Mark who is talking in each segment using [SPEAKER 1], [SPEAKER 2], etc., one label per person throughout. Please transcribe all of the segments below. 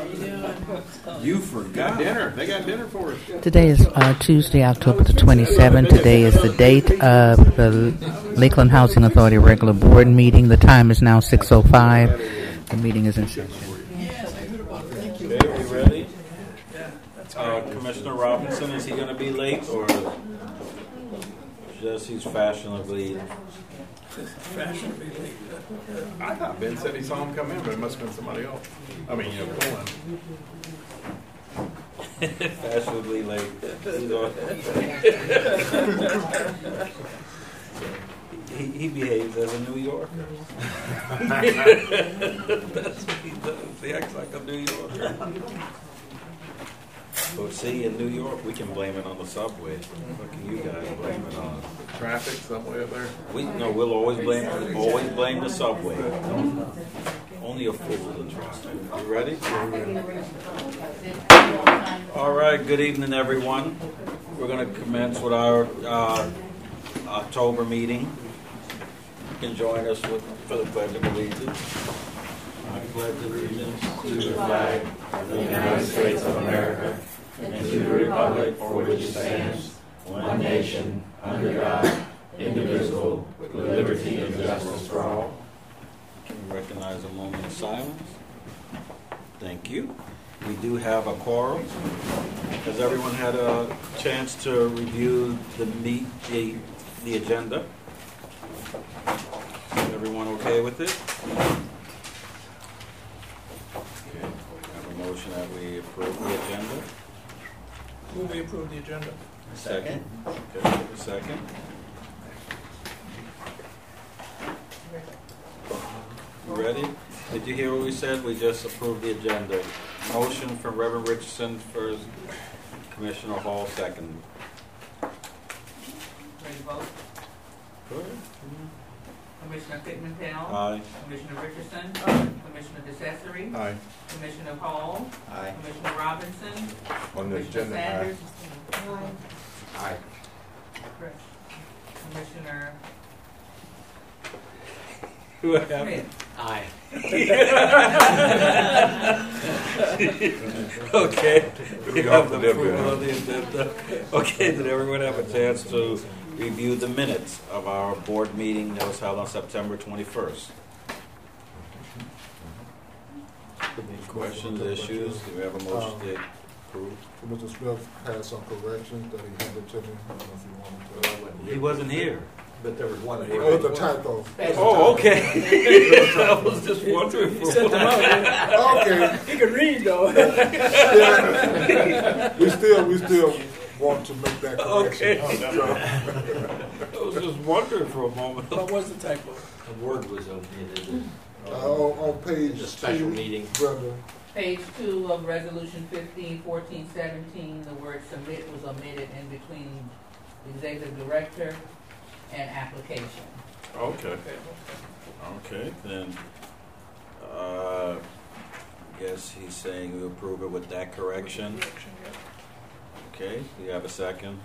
[SPEAKER 1] You forgot dinner. They got dinner for us.
[SPEAKER 2] Today is Tuesday, October the 27th. Today is the date of the Lakeland Housing Authority regular board meeting. The time is now 6:05. The meeting is in session.
[SPEAKER 3] Okay, are we ready? Commissioner Robinson, is he going to be late or just he's fashionably late?
[SPEAKER 1] I thought Ben said he saw him come in, but it must have been somebody else. I mean, pulling.
[SPEAKER 3] Fashionably late. He behaves as a New Yorker. That's what he does. He acts like a New Yorker. But see, in New York, we can blame it on the subway. What can you guys blame it on?
[SPEAKER 1] Traffic, subway up there.
[SPEAKER 3] We'll always blame the subway. Only a fool in traffic. You ready? All right. Good evening, everyone. We're going to commence with our October meeting. You can join us for the Pledge of Allegiance. I pledge allegiance to the flag of the United States of America and to the republic for which it stands, one nation, under God, indivisible, with liberty and justice for all. Can we recognize a moment of silence? Thank you. We do have a quorum. Has everyone had a chance to review the agenda? Is everyone okay with it? Okay. I have a motion that we approve the agenda.
[SPEAKER 4] Will we approve the agenda?
[SPEAKER 3] Second. Okay, a second. You ready? Did you hear what we said? We just approved the agenda. Motion from Reverend Richardson first, Commissioner Hall second.
[SPEAKER 5] Ready to vote?
[SPEAKER 3] Go ahead.
[SPEAKER 5] Commissioner Pittman-Pell.
[SPEAKER 3] Aye.
[SPEAKER 5] Commissioner Richardson. Commissioner DeCesare.
[SPEAKER 1] Aye.
[SPEAKER 5] Commissioner Hall.
[SPEAKER 3] Aye.
[SPEAKER 5] Commissioner Robinson.
[SPEAKER 1] On the
[SPEAKER 5] Commissioner
[SPEAKER 1] agenda,
[SPEAKER 5] Sanders.
[SPEAKER 1] Aye.
[SPEAKER 5] Commissioner
[SPEAKER 3] What happened?
[SPEAKER 5] Smith.
[SPEAKER 4] Aye.
[SPEAKER 3] Okay. We have the
[SPEAKER 1] off the
[SPEAKER 3] approval
[SPEAKER 1] debut,
[SPEAKER 3] of the agenda. Okay, did everyone have a chance to review the minutes of our board meeting that was held on September 21st? Any questions, issues? Do we have a motion to approve?
[SPEAKER 6] Mr. Smith had some corrections that he handed to me. I don't know if you wanted to.
[SPEAKER 3] He wasn't here.
[SPEAKER 4] But there was one.
[SPEAKER 6] Oh, it's a typo.
[SPEAKER 3] Oh, okay. I was just wondering.
[SPEAKER 6] Okay.
[SPEAKER 4] He can read though.
[SPEAKER 6] Yeah. We still want to make that correction.
[SPEAKER 3] Okay. I was just wondering for a moment.
[SPEAKER 4] What was the typo?
[SPEAKER 7] The word was omitted.
[SPEAKER 6] On page
[SPEAKER 7] The special
[SPEAKER 6] 2,
[SPEAKER 7] meeting.
[SPEAKER 6] Brother.
[SPEAKER 5] Page 2 of Resolution 15-14-17, the word submit was omitted in between executive director and application.
[SPEAKER 3] Okay. Okay, then, guess he's saying we approve it with that correction. Okay, do you have a second?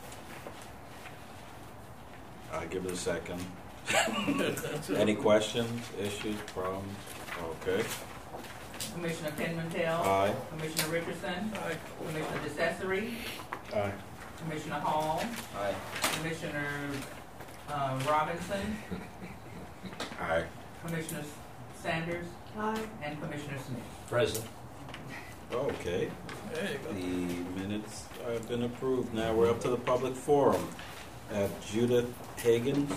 [SPEAKER 3] I'll give it a second. Any questions, issues, problems? Okay.
[SPEAKER 5] Commissioner Pittman-Pell.
[SPEAKER 3] Aye.
[SPEAKER 5] Commissioner Richardson.
[SPEAKER 4] Aye.
[SPEAKER 5] Commissioner DeCesare.
[SPEAKER 1] Aye.
[SPEAKER 5] Commissioner Hall.
[SPEAKER 7] Aye.
[SPEAKER 5] Commissioner Robinson.
[SPEAKER 3] Aye.
[SPEAKER 5] Commissioner Sanders. And Commissioner Smith.
[SPEAKER 7] Present.
[SPEAKER 3] Okay.
[SPEAKER 4] There you go.
[SPEAKER 3] The minutes have been approved. Now we're up to the public forum. Judith Hagan.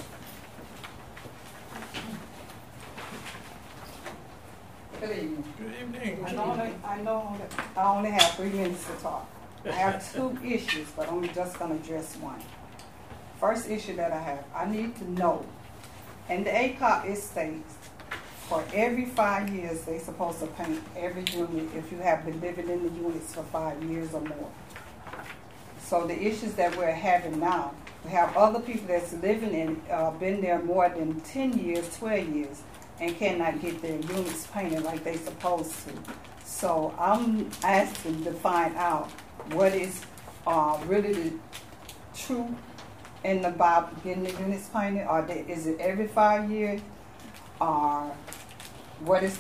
[SPEAKER 8] Good evening.
[SPEAKER 4] Good evening.
[SPEAKER 8] I know that I only have 3 minutes to talk. I have 2 issues, but I'm just going to address one. First issue that I have, I need to know, in the ACOP it states, for every 5 years they're supposed to paint every unit if you have been living in the units for 5 years or more. So the issues that we're having now, we have other people that's living in, been there more than 10 years, 12 years, and cannot get their units painted like they're supposed to. So I'm asking to find out what is really the true in about getting the units painted, or is it every 5 years, or what is the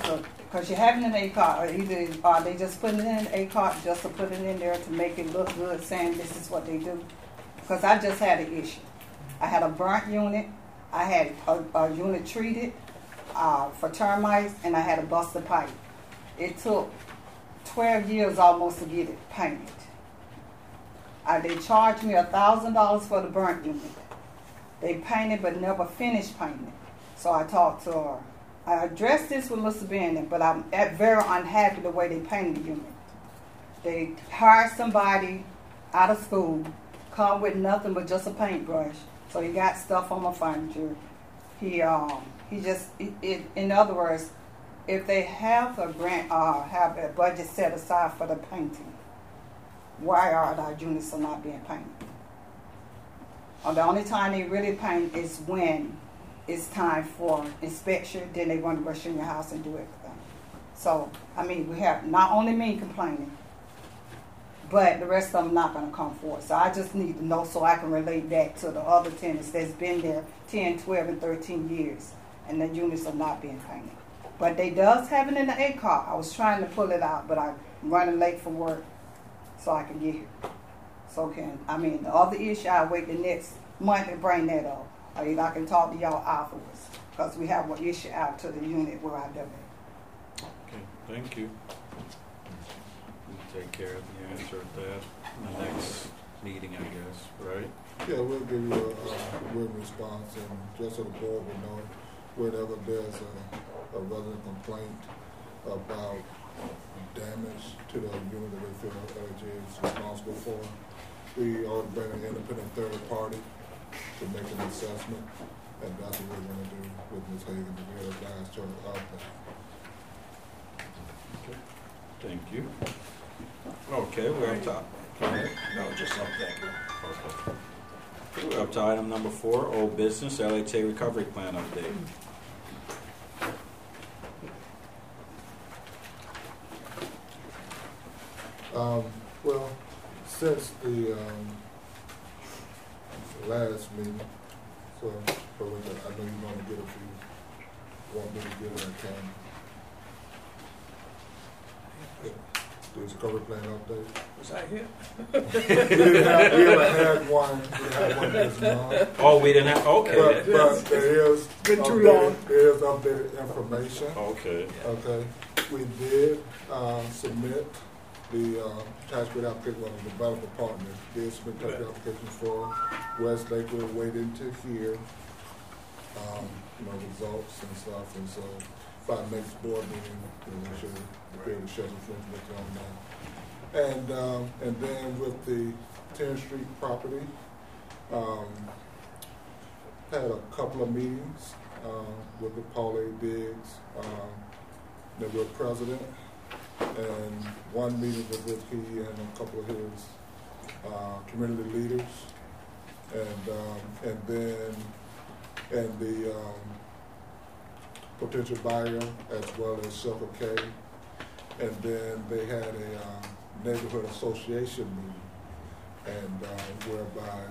[SPEAKER 8] because you're having an ACOT, or either are they just putting it in an ACOT just to put it in there to make it look good, saying this is what they do? Because I just had an issue. I had a burnt unit, I had a unit treated for termites, and I had a busted pipe. It took 12 years almost to get it painted. They charged me $1,000 for the burnt unit. They painted but never finished painting. So I talked to her. I addressed this with Mr. Bennett, but I'm very unhappy the way they painted the unit. They hired somebody out of school, come with nothing but just a paintbrush. So he got stuff on my furniture. He just, in other words, if they have a grant, have a budget set aside for the painting, why are our units not being painted? The only time they really paint is when it's time for inspection, then they want to rush in your house and do everything. So, I mean, we have not only me complaining, but the rest of them not going to come forward. So I just need to know so I can relate that to the other tenants that's been there 10, 12, and 13 years, and the units are not being painted. But they does have it in the ACOT. I was trying to pull it out, but I'm running late for work so I can get here. So the other issue, I'll wait the next month and bring that up. Or either I can talk to y'all afterwards, because we have one issue out to the unit where I live at.
[SPEAKER 3] Okay, thank you. We'll take care of the answer of that in the next meeting, I guess, right?
[SPEAKER 6] Yeah, we'll give you a written response, and just so the board will know, whenever there's a resident complaint about damage to the unit that they feel LHA is responsible for, we ought to bring an independent third party to make an assessment, and that's what we're going to do with Ms. Hagan, to get a last charge out there.
[SPEAKER 3] Okay, thank you. Okay, we're up to,
[SPEAKER 4] No, just something.
[SPEAKER 3] okay. We're up to item number 4, old business, LHA recovery plan update.
[SPEAKER 6] Well, since the last meeting, so I know you're going to get if you want me to get it, I can. There's a cover plan update.
[SPEAKER 4] Was I here?
[SPEAKER 6] We haven't had one. We had one this month.
[SPEAKER 3] Oh, we didn't have, okay.
[SPEAKER 6] But there is
[SPEAKER 4] Been too long.
[SPEAKER 6] There is updated information.
[SPEAKER 3] Okay.
[SPEAKER 6] Okay. We did submit the tax credit application. Well, the developer partner did submit tax credit applications for West Lake. We're waiting to hear results and stuff. And so by next board meeting, we should be able to share some information on that. And then with the 10th Street property, had a couple of meetings with the Paul A. Biggs, the president, and one meeting was with he and a couple of his community leaders, and the potential buyer as well as Circle K, and then they had a neighborhood association meeting, and whereby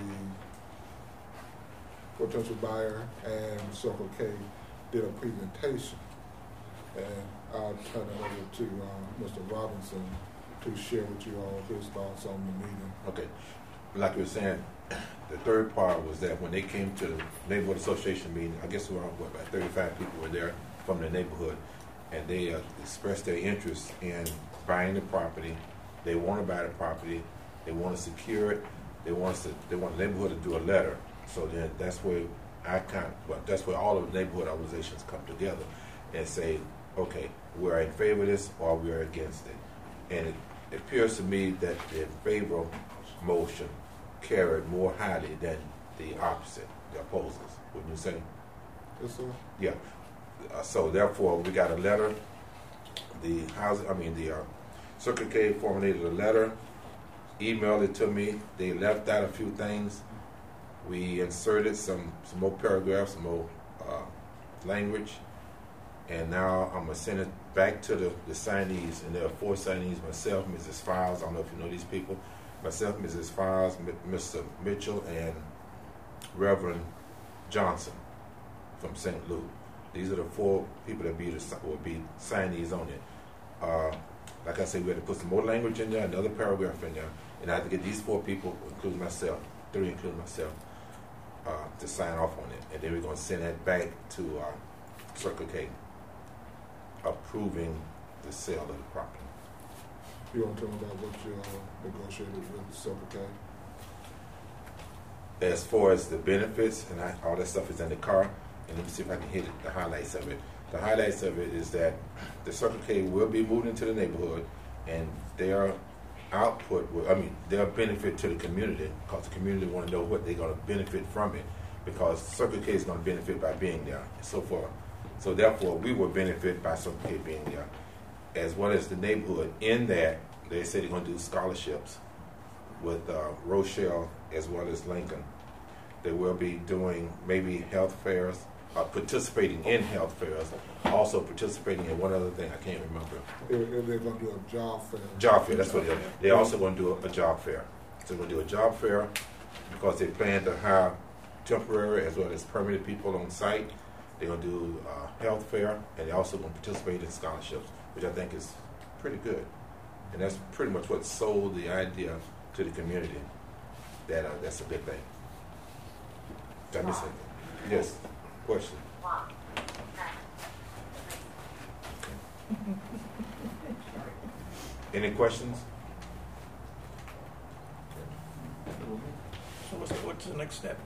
[SPEAKER 6] the potential buyer and Circle K did a presentation, and I'll turn it over to Mr. Robinson to share with you all his thoughts on the meeting.
[SPEAKER 9] Okay, like you were saying, the third part was that when they came to the neighborhood association meeting, I guess around about 35 people were there from the neighborhood, and they expressed their interest in buying the property. They want to buy the property. They want to secure it. They want the neighborhood to do a letter. So then that's where that's where all of the neighborhood organizations come together and say, okay, we're in favor of this or we're against it. And it appears to me that the in favor motion carried more highly than the opposite, the opposers. Wouldn't you say?
[SPEAKER 6] Yes, sir.
[SPEAKER 9] Yeah. So therefore, we got a letter. The Circle K formulated a letter, emailed it to me. They left out a few things. We inserted some more paragraphs, some more language, and now I'm gonna send it back to the signees. And there are 4 signees: myself, Mrs. Files. I don't know if you know these people. Myself, Mrs. Files, Mr. Mitchell, and Reverend Johnson from St. Louis. These are the 4 people that will be signees on it. Like I said, we had to put some more language in there, another paragraph in there, and I had to get these 4 people, including myself, 3 including myself, to sign off on it. And then we're going to send that back to Circle K, approving the sale of the property.
[SPEAKER 6] You want to tell me about what you negotiated with Circle K?
[SPEAKER 9] As far as the benefits and all that stuff is in the car, and let me see if I can hit the highlights of it. The highlights of it is that the Circle K will be moved into the neighborhood, and their output, their benefit to the community, because the community want to know what they're going to benefit from it, because Circle K is going to benefit by being there, and so forth. So therefore, we will benefit by Circle K being there, as well as the neighborhood. In that, they say they're going to do scholarships with Rochelle as well as Lincoln. They will be doing maybe health fairs, participating in health fairs, also participating in one other thing I can't remember.
[SPEAKER 6] They're going to do a job fair.
[SPEAKER 9] Job fair, that's what they are. They're also going to do a job fair. So they're going to do a job fair because they plan to hire temporary as well as permanent people on site. They're going to do a health fair, and they're also going to participate in scholarships, which I think is pretty good. And that's pretty much what sold the idea to the community that that's a good thing. Did I miss anything? Yes. Question. Any questions?
[SPEAKER 4] So what's the next step?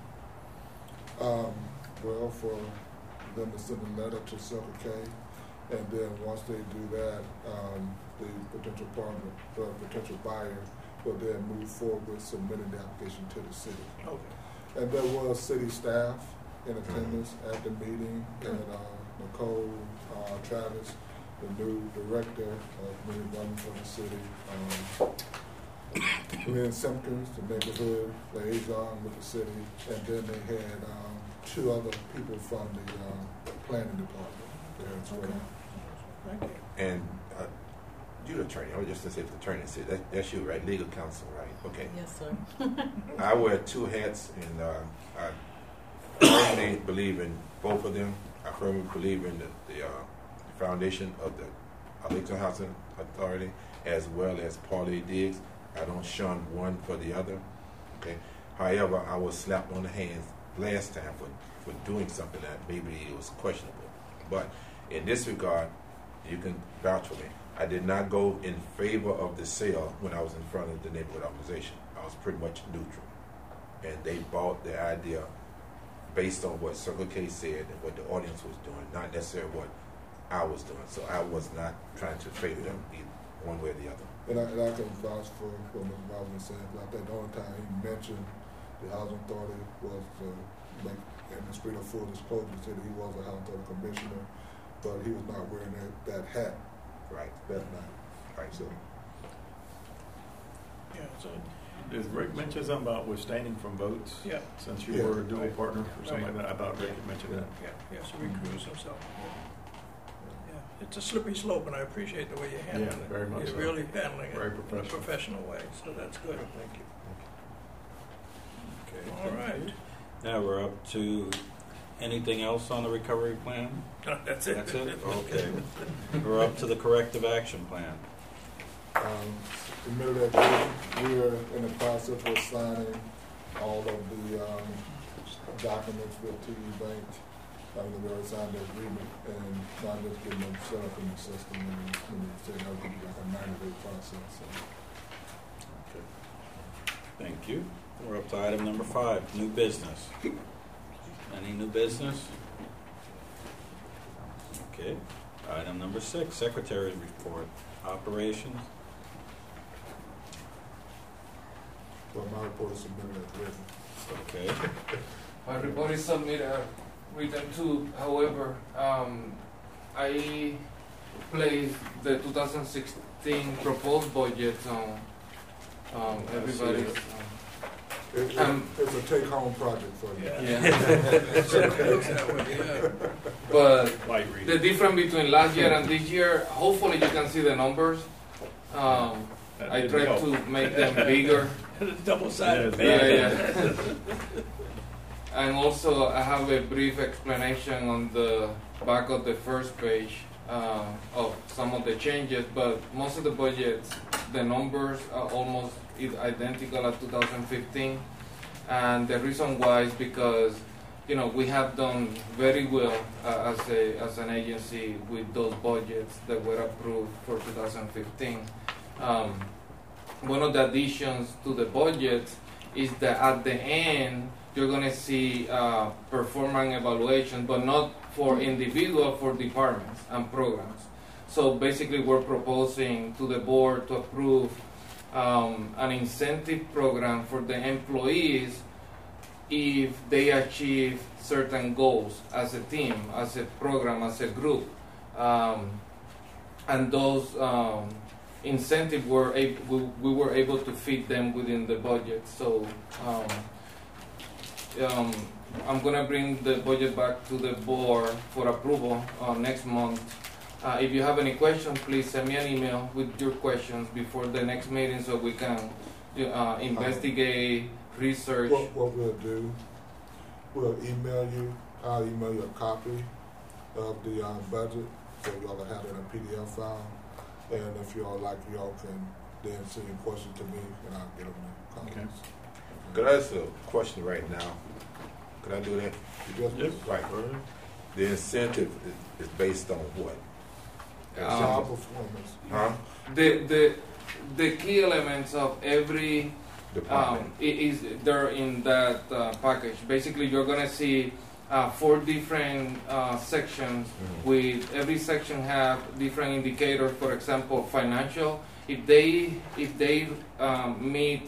[SPEAKER 6] Well, for them to send a letter to Circle K, and then once they do that, the potential partner, the potential buyer, will then move forward with submitting the application to the city.
[SPEAKER 4] Okay.
[SPEAKER 6] And there was city staff in attendance at the meeting, and Nicole Travis, the new director of community development for the city, Lynn Simpkins, the neighborhood liaison with the city, and then they had 2 other people from the planning department there as well.
[SPEAKER 4] Thank you.
[SPEAKER 9] And you're the attorney. I was just going to say the attorney said that's you, right? Legal counsel, right? Okay.
[SPEAKER 5] Yes, sir.
[SPEAKER 9] I wear 2 hats, and I firmly believe in both of them. I firmly believe in the foundation of the Lincoln Housing Authority as well as Paul A. Diggs. I don't shun one for the other. Okay. However, I was slapped on the hands last time for doing something that maybe it was questionable. But in this regard, you can vouch for me. I did not go in favor of the sale when I was in front of the neighborhood organization. I was pretty much neutral. And they bought the idea based on what Circle K said and what the audience was doing, not necessarily what I was doing. So I was not trying to favor them either, one way or the other.
[SPEAKER 6] And I can vouch for what Mr. Robinson said. I think the only time he mentioned the Housing Authority was to make in the spirit of full disclosure, he said he was a Housing Authority commissioner, but he was not wearing that hat that night.
[SPEAKER 9] Right.
[SPEAKER 6] So.
[SPEAKER 4] Yeah. So.
[SPEAKER 1] Did Rick mention something about withstanding from votes?
[SPEAKER 4] Yeah.
[SPEAKER 1] Since you were a dual partner or something like that, I thought Rick had mentioned that.
[SPEAKER 4] Yeah. So recuse himself. Yeah. It's a slippery slope, and I appreciate the way you handle it.
[SPEAKER 1] Very much.
[SPEAKER 4] You're
[SPEAKER 1] so.
[SPEAKER 4] really handling it
[SPEAKER 1] Very
[SPEAKER 4] in a
[SPEAKER 1] professional.
[SPEAKER 4] professional way. So that's good.
[SPEAKER 1] Thank you.
[SPEAKER 3] Okay.
[SPEAKER 4] All right.
[SPEAKER 3] Now we're up to anything else on the recovery plan?
[SPEAKER 4] That's it.
[SPEAKER 3] That's it? Okay. We're up to the corrective action plan.
[SPEAKER 6] In the middle of that, we are in the process of signing all of the documents with TD Bank. We already signed the agreement, and now just getting them set up in the system, and say that would be like a 90-day process. So.
[SPEAKER 3] Okay. Thank you. We're up to item number 5, new business. Any new business? Okay. Item number 6, secretary's report. Operations.
[SPEAKER 6] Well, my report is submitted as written.
[SPEAKER 3] Okay.
[SPEAKER 10] My report is submitted written too. However, I placed the 2016 proposed budget on everybody's.
[SPEAKER 6] It's a take-home project for you.
[SPEAKER 10] But
[SPEAKER 1] Light reading.
[SPEAKER 10] the difference between last year and this year, hopefully you can see the numbers. I tried to make them bigger.
[SPEAKER 4] Double-sided.
[SPEAKER 10] Yeah. And also, I have a brief explanation on the back of the first page of some of the changes, but most of the budgets, the numbers are almost identical at 2015. And the reason why is because, we have done very well as an agency with those budgets that were approved for 2015. One of the additions to the budget is that at the end, you're going to see performance evaluation, but not for individual, for departments and programs. So basically, we're proposing to the board to approve an incentive program for the employees if they achieve certain goals as a team, as a program, as a group. And those incentives we were able to fit them within the budget. So I'm going to bring the budget back to the board for approval next month. If you have any questions, please send me an email with your questions before the next meeting so we can investigate, research.
[SPEAKER 6] What we'll do, we'll email you. I'll email you a copy of the budget so y'all will have it in a PDF file. And if y'all like, y'all can then send your questions to me and I'll get them in comments.
[SPEAKER 1] Okay.
[SPEAKER 9] Could I ask a question right now? Could I do that?
[SPEAKER 6] Yes.
[SPEAKER 9] Right. The incentive is based on what?
[SPEAKER 6] Our performance.
[SPEAKER 9] Huh?
[SPEAKER 10] The key elements of every
[SPEAKER 9] Department.
[SPEAKER 10] they're in that package. Basically, you're gonna see 4 different sections. With every section have different indicators. For example, financial. If they meet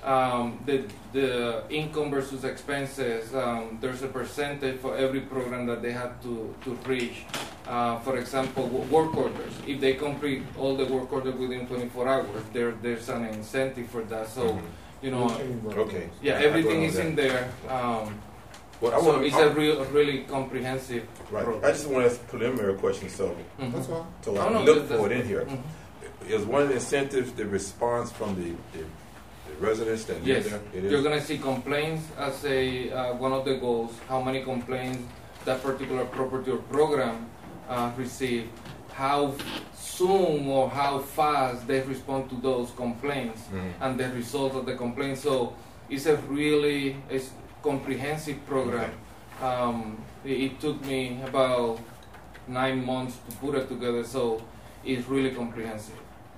[SPEAKER 10] the income versus expenses, there's a percentage for every program that they have to reach. For example, work orders. If they complete all the work orders within 24 hours, there's an incentive for that. So,
[SPEAKER 9] Okay.
[SPEAKER 10] yeah, everything is in there. So it's a really comprehensive program.
[SPEAKER 9] I just want to ask a preliminary question, so
[SPEAKER 6] That's all.
[SPEAKER 9] so I look for it in here. Is one of the incentives the response from the residents that live there? It is?
[SPEAKER 10] You're going to see complaints as one of the goals, how many complaints that particular property or program receive, how soon or how fast they respond to those complaints, and the results of the complaints. So it's a really comprehensive program. It took me about 9 months to put it together, so it's really comprehensive.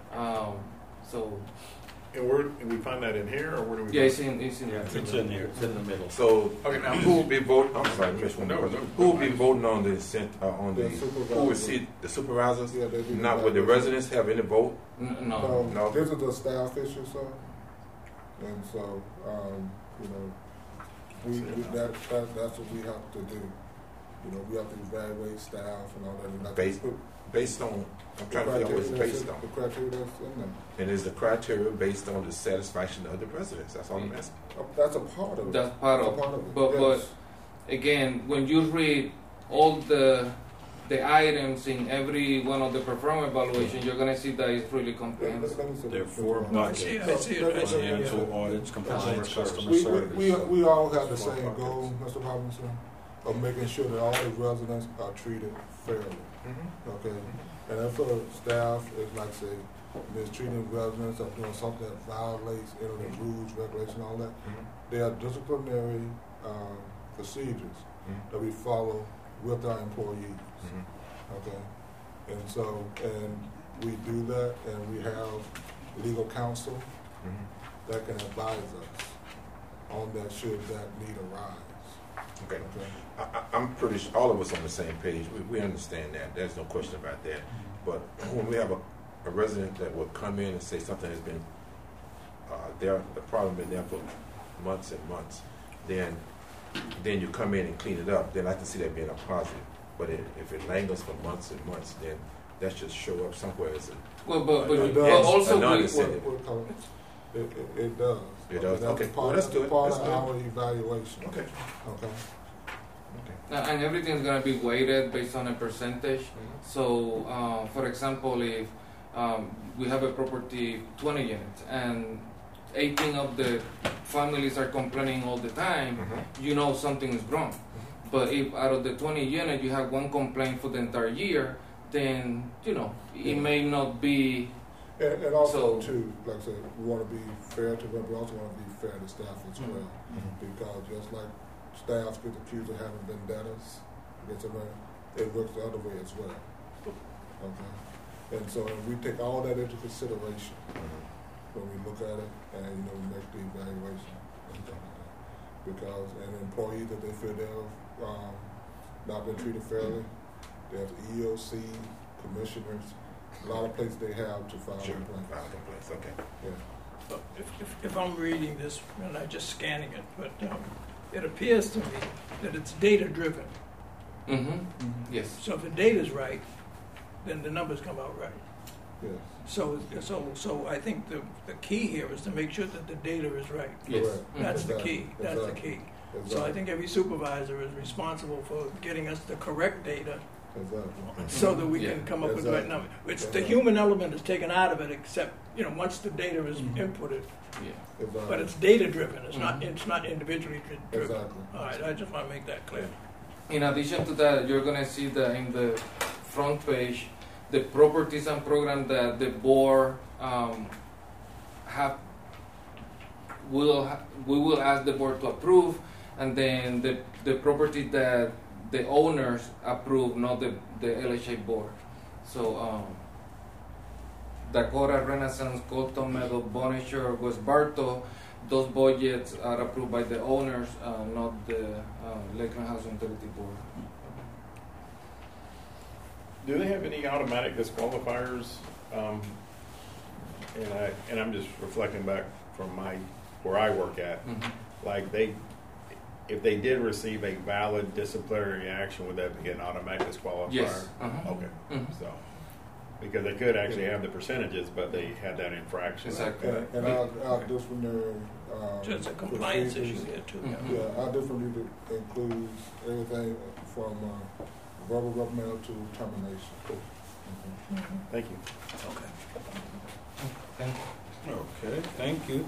[SPEAKER 1] And we find that in here, or where do we?
[SPEAKER 10] Yeah, it's in
[SPEAKER 3] It's in there. It's in the middle.
[SPEAKER 9] So
[SPEAKER 1] Okay, now
[SPEAKER 9] who will be voting? I'm sorry, Miss one more.
[SPEAKER 1] No.
[SPEAKER 9] Who will be voting on the who will see the supervisors?
[SPEAKER 6] Yeah, they do.
[SPEAKER 9] Not would the residents have any vote?
[SPEAKER 10] No.
[SPEAKER 9] No.
[SPEAKER 6] This is the staff issue, sir. And so, that's what we have to do. We have to evaluate staff and all that. And
[SPEAKER 9] Based on, I'm trying to figure out what it's based on.
[SPEAKER 6] The criteria that's in there.
[SPEAKER 9] And is the criteria based on the satisfaction of the residents? That's all I'm asking.
[SPEAKER 6] That's a part of it.
[SPEAKER 10] That's part of
[SPEAKER 6] it.
[SPEAKER 10] But again, when you read all the items in every one of the performance evaluations, you're going to see that it's really comprehensive.
[SPEAKER 7] There are 4
[SPEAKER 4] I see it, I see it.
[SPEAKER 7] financial audits, compliance, customer
[SPEAKER 6] We
[SPEAKER 7] service.
[SPEAKER 6] all have the same goal, Mr. Robinson, of making sure that all the residents are treated fairly. Okay? And if a staff is, like, say, mistreating residents or doing something that violates any of the rules, regulations, all that, there are disciplinary procedures that we follow with our employees. Okay? And so, and we do that, and we have legal counsel that can advise us on that should that need arise.
[SPEAKER 9] Okay. I'm pretty sure all of us on the same page. We understand that. There's no question about that. But when we have a resident that will come in and say something has been the problem been there for months and months, then you come in and clean it up, then I can see that being a positive. But if it lingers for months and months, then that should show up somewhere as a
[SPEAKER 10] also
[SPEAKER 9] non-incentive.
[SPEAKER 6] It does.
[SPEAKER 9] It does.
[SPEAKER 6] That's
[SPEAKER 9] Okay.
[SPEAKER 6] Part,
[SPEAKER 9] That's good.
[SPEAKER 6] Part
[SPEAKER 9] That's
[SPEAKER 6] of
[SPEAKER 9] good.
[SPEAKER 6] our evaluation.
[SPEAKER 9] Okay.
[SPEAKER 6] Okay.
[SPEAKER 10] And everything's going to be weighted based on a percentage. So, for example, if we have a property 20 units and 18 of the families are complaining all the time, you know something is wrong. But if out of the 20 units you have one complaint for the entire year, then you know it may not be.
[SPEAKER 6] And also,
[SPEAKER 10] So-
[SPEAKER 6] too, like I said, we want to be fair to them, but we also want to be fair to staff as well. Because just like staff get accused of having vendettas against a man, it works the other way as well. Okay? And so we take all that into consideration when we look at it and, you know, make the evaluation and stuff like that. Because an employee that they feel they've not been treated fairly, there's EOC, commissioners, a lot of places they have to file complaints.
[SPEAKER 9] File complaints, okay.
[SPEAKER 6] Yeah.
[SPEAKER 4] If I'm reading this, and I'm just scanning it, but it appears to me that it's data-driven.
[SPEAKER 10] Yes.
[SPEAKER 4] So if the data's right, then the numbers come out right.
[SPEAKER 6] Yes.
[SPEAKER 4] So I think the key here is to make sure that the data is right.
[SPEAKER 10] Yes.
[SPEAKER 6] Correct.
[SPEAKER 4] That's the
[SPEAKER 6] Exactly.
[SPEAKER 4] key. That's the
[SPEAKER 6] Exactly.
[SPEAKER 4] key.
[SPEAKER 6] Exactly.
[SPEAKER 4] So I think every supervisor is responsible for getting us the correct data
[SPEAKER 6] Exactly.
[SPEAKER 4] so that we
[SPEAKER 10] Yeah.
[SPEAKER 4] can come up with the right
[SPEAKER 6] Exactly.
[SPEAKER 4] number. It's the
[SPEAKER 6] Exactly.
[SPEAKER 4] human element is taken out of it, except once the data is inputted.
[SPEAKER 10] Yeah.
[SPEAKER 6] Exactly.
[SPEAKER 4] But it's data driven. It's not individually driven.
[SPEAKER 6] Exactly.
[SPEAKER 4] All right. I just want to make that clear.
[SPEAKER 10] In addition to that, you're gonna see that in the front page, the properties and program that the board we will ask the board to approve, and then the property that the owners approve, not the LHA board. So Dakota, Renaissance, Colton Meadow, Bonaire, West Bartow, those budgets are approved by the owners, not the Lakeland Housing Authority board.
[SPEAKER 1] Do they have any automatic disqualifiers? And I'm just reflecting back from where I work at. Like if they did receive a valid disciplinary action, would that be an automatic disqualifier?
[SPEAKER 10] Yes.
[SPEAKER 1] Okay. So because they could actually have the percentages, but they had that infraction.
[SPEAKER 10] Exactly.
[SPEAKER 6] And our disciplinary
[SPEAKER 4] Just a compliance issue
[SPEAKER 6] procedures,
[SPEAKER 4] here too.
[SPEAKER 6] Yeah, our disciplinary includes everything from verbal reprimand to termination.
[SPEAKER 1] Thank you.
[SPEAKER 4] Okay.
[SPEAKER 10] Thank you.
[SPEAKER 3] Okay, thank you.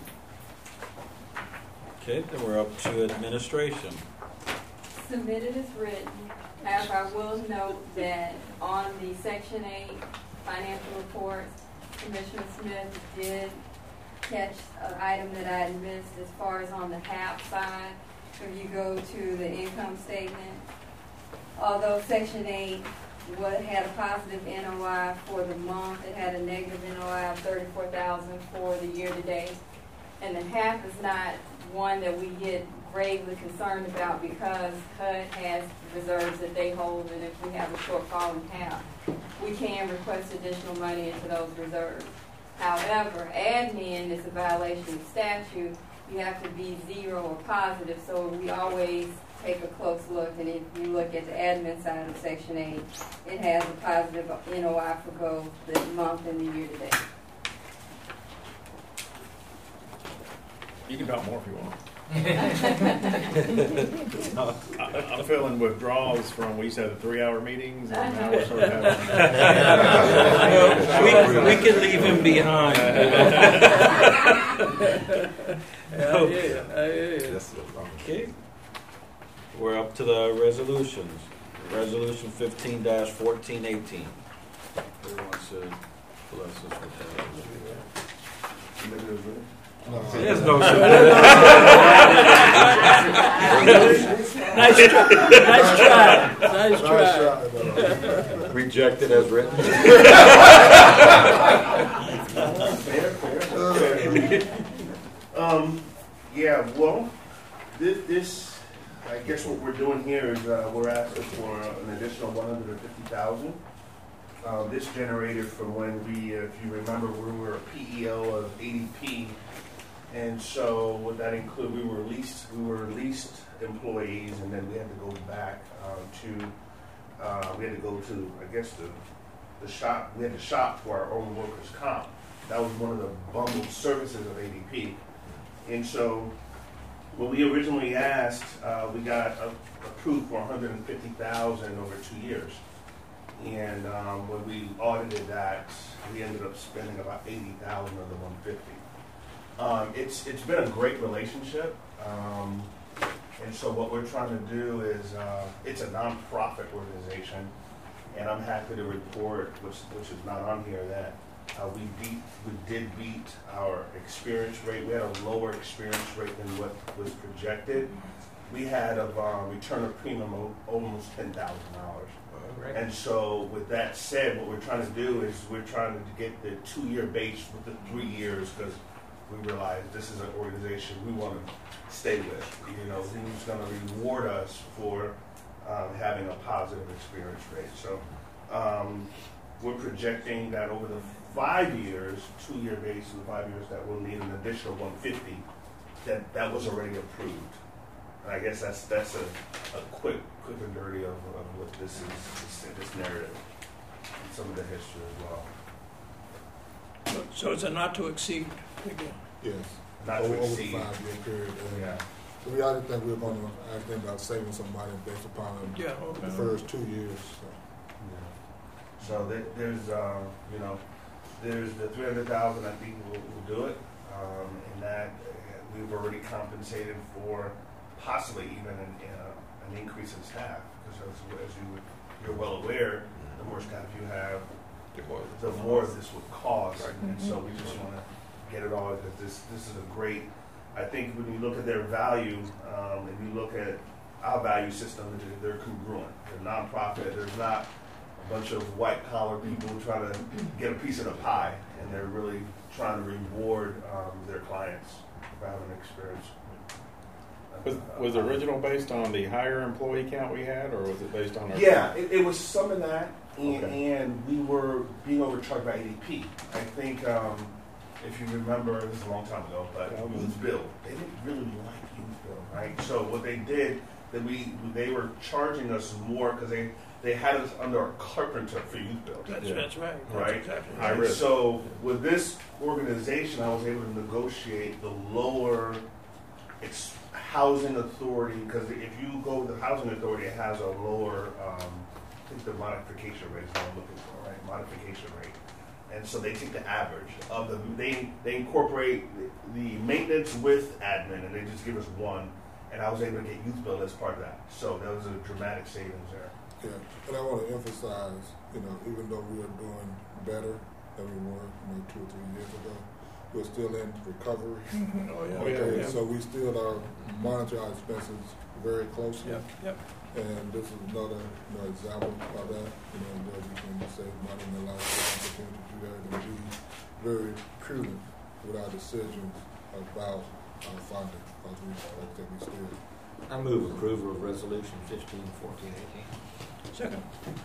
[SPEAKER 3] Okay, then we're up to administration.
[SPEAKER 11] Submitted as written. However, I will note that on the Section 8 financial reports, Commissioner Smith did catch an item that I had missed as far as on the HAP side. So if you go to the income statement, although Section 8 had a positive NOI for the month, it had a negative NOI of $34,000 for the year to date. And the HAP is not one that we get gravely concerned about because HUD has reserves that they hold, and if we have a shortfall in HAP, we can request additional money into those reserves. However, admin is a violation of statute. You have to be zero or positive, so we always take a close look, and if you look at the admin side of Section 8, it has a positive NOI for both the month and the year to date.
[SPEAKER 1] You can talk more if you want. I'm feeling withdrawals from, we used to have the 3-hour meetings, and now we're sort of having.
[SPEAKER 3] We can leave him behind. Okay. We're up to the resolutions. Resolution 15-1418. Who wants to bless us with that? There's no
[SPEAKER 4] Nice try.
[SPEAKER 3] Rejected as written.
[SPEAKER 12] Yeah, well, this, I guess what we're doing here is we're asking for an additional $150,000. This generated from when we, if you remember, we were a PEO of ADP, and so what that included, we were leased employees, and then we had to go back we had to go to, I guess, the shop. We had to shop for our own workers' comp. That was one of the bundled services of ADP. And so when we originally asked, we got approved for $150,000 over 2 years. And when we audited that, we ended up spending about $80,000 of the $150,000. It's been a great relationship. And so what we're trying to do is, it's a nonprofit organization, and I'm happy to report, which is not on here, that we did beat our experience rate. We had a lower experience rate than what was projected. We had a return of premium of almost $10,000. And so with that said, what we're trying to do is we're trying to get the 2-year base with the 3 years, because we realize this is an organization we want to stay with. You know, who's going to reward us for having a positive experience rate. So we're projecting that over the 5 years, 2-year base in the 5 years, that we'll need an additional 150. That was already approved. And I guess that's a quick and dirty of what this is, this narrative, and some of the history as well.
[SPEAKER 4] So it's a not to exceed figure.
[SPEAKER 6] Yes.
[SPEAKER 12] Not
[SPEAKER 6] over
[SPEAKER 12] to
[SPEAKER 6] the
[SPEAKER 12] exceed.
[SPEAKER 6] 5-year period.
[SPEAKER 12] Yeah.
[SPEAKER 6] So we already think we're going to think about saving some money based upon the first 2 years.
[SPEAKER 12] So there's there's the 300,000. I think we'll do it, and that we've already compensated for possibly even an increase in staff, because as you're well aware, the more staff you have, the more this would cost. Right. And so we just want to get it all, because this is a great. I think when you look at their value, and you look at our value system, they're congruent. They're nonprofit. There's not a bunch of white-collar people trying to get a piece of the pie, and they're really trying to reward their clients for having an experience.
[SPEAKER 1] Was the original based on the higher employee count we had, or was it based on our...
[SPEAKER 12] Yeah, it was some of that,
[SPEAKER 1] Okay.
[SPEAKER 12] and we were being overcharged by ADP. I think, if you remember, this is a long time ago, but Youth Bill, they didn't really like Youth Bill, right? So what they did, they were charging us more because they had us under a carpenter for Youth Bill.
[SPEAKER 4] That's right.
[SPEAKER 12] Right?
[SPEAKER 4] Exactly
[SPEAKER 12] High risk. So with this organization, I was able to negotiate the lower housing authority, because if you go with the housing authority, it has a lower, I think the modification rate is what I'm looking for, right? Modification rate. And so they take the average of they incorporate the maintenance with admin, and they just give us one. And I was able to get Youth Bill as part of that. So that was a dramatic savings there.
[SPEAKER 6] Yeah, and I want to emphasize, even though we are doing better than we were 2 or 3 years ago, we're still in recovery.
[SPEAKER 4] Oh, yeah.
[SPEAKER 6] Okay,
[SPEAKER 4] Yeah.
[SPEAKER 6] so we still are monitoring our expenses very closely.
[SPEAKER 4] Yep.
[SPEAKER 6] And this is another example of that, where we can save money and allow us the opportunity to do that, and be very prudent with our decisions about our funding, because we still.
[SPEAKER 7] I move approval of resolution 15, 14, 18.
[SPEAKER 4] Second.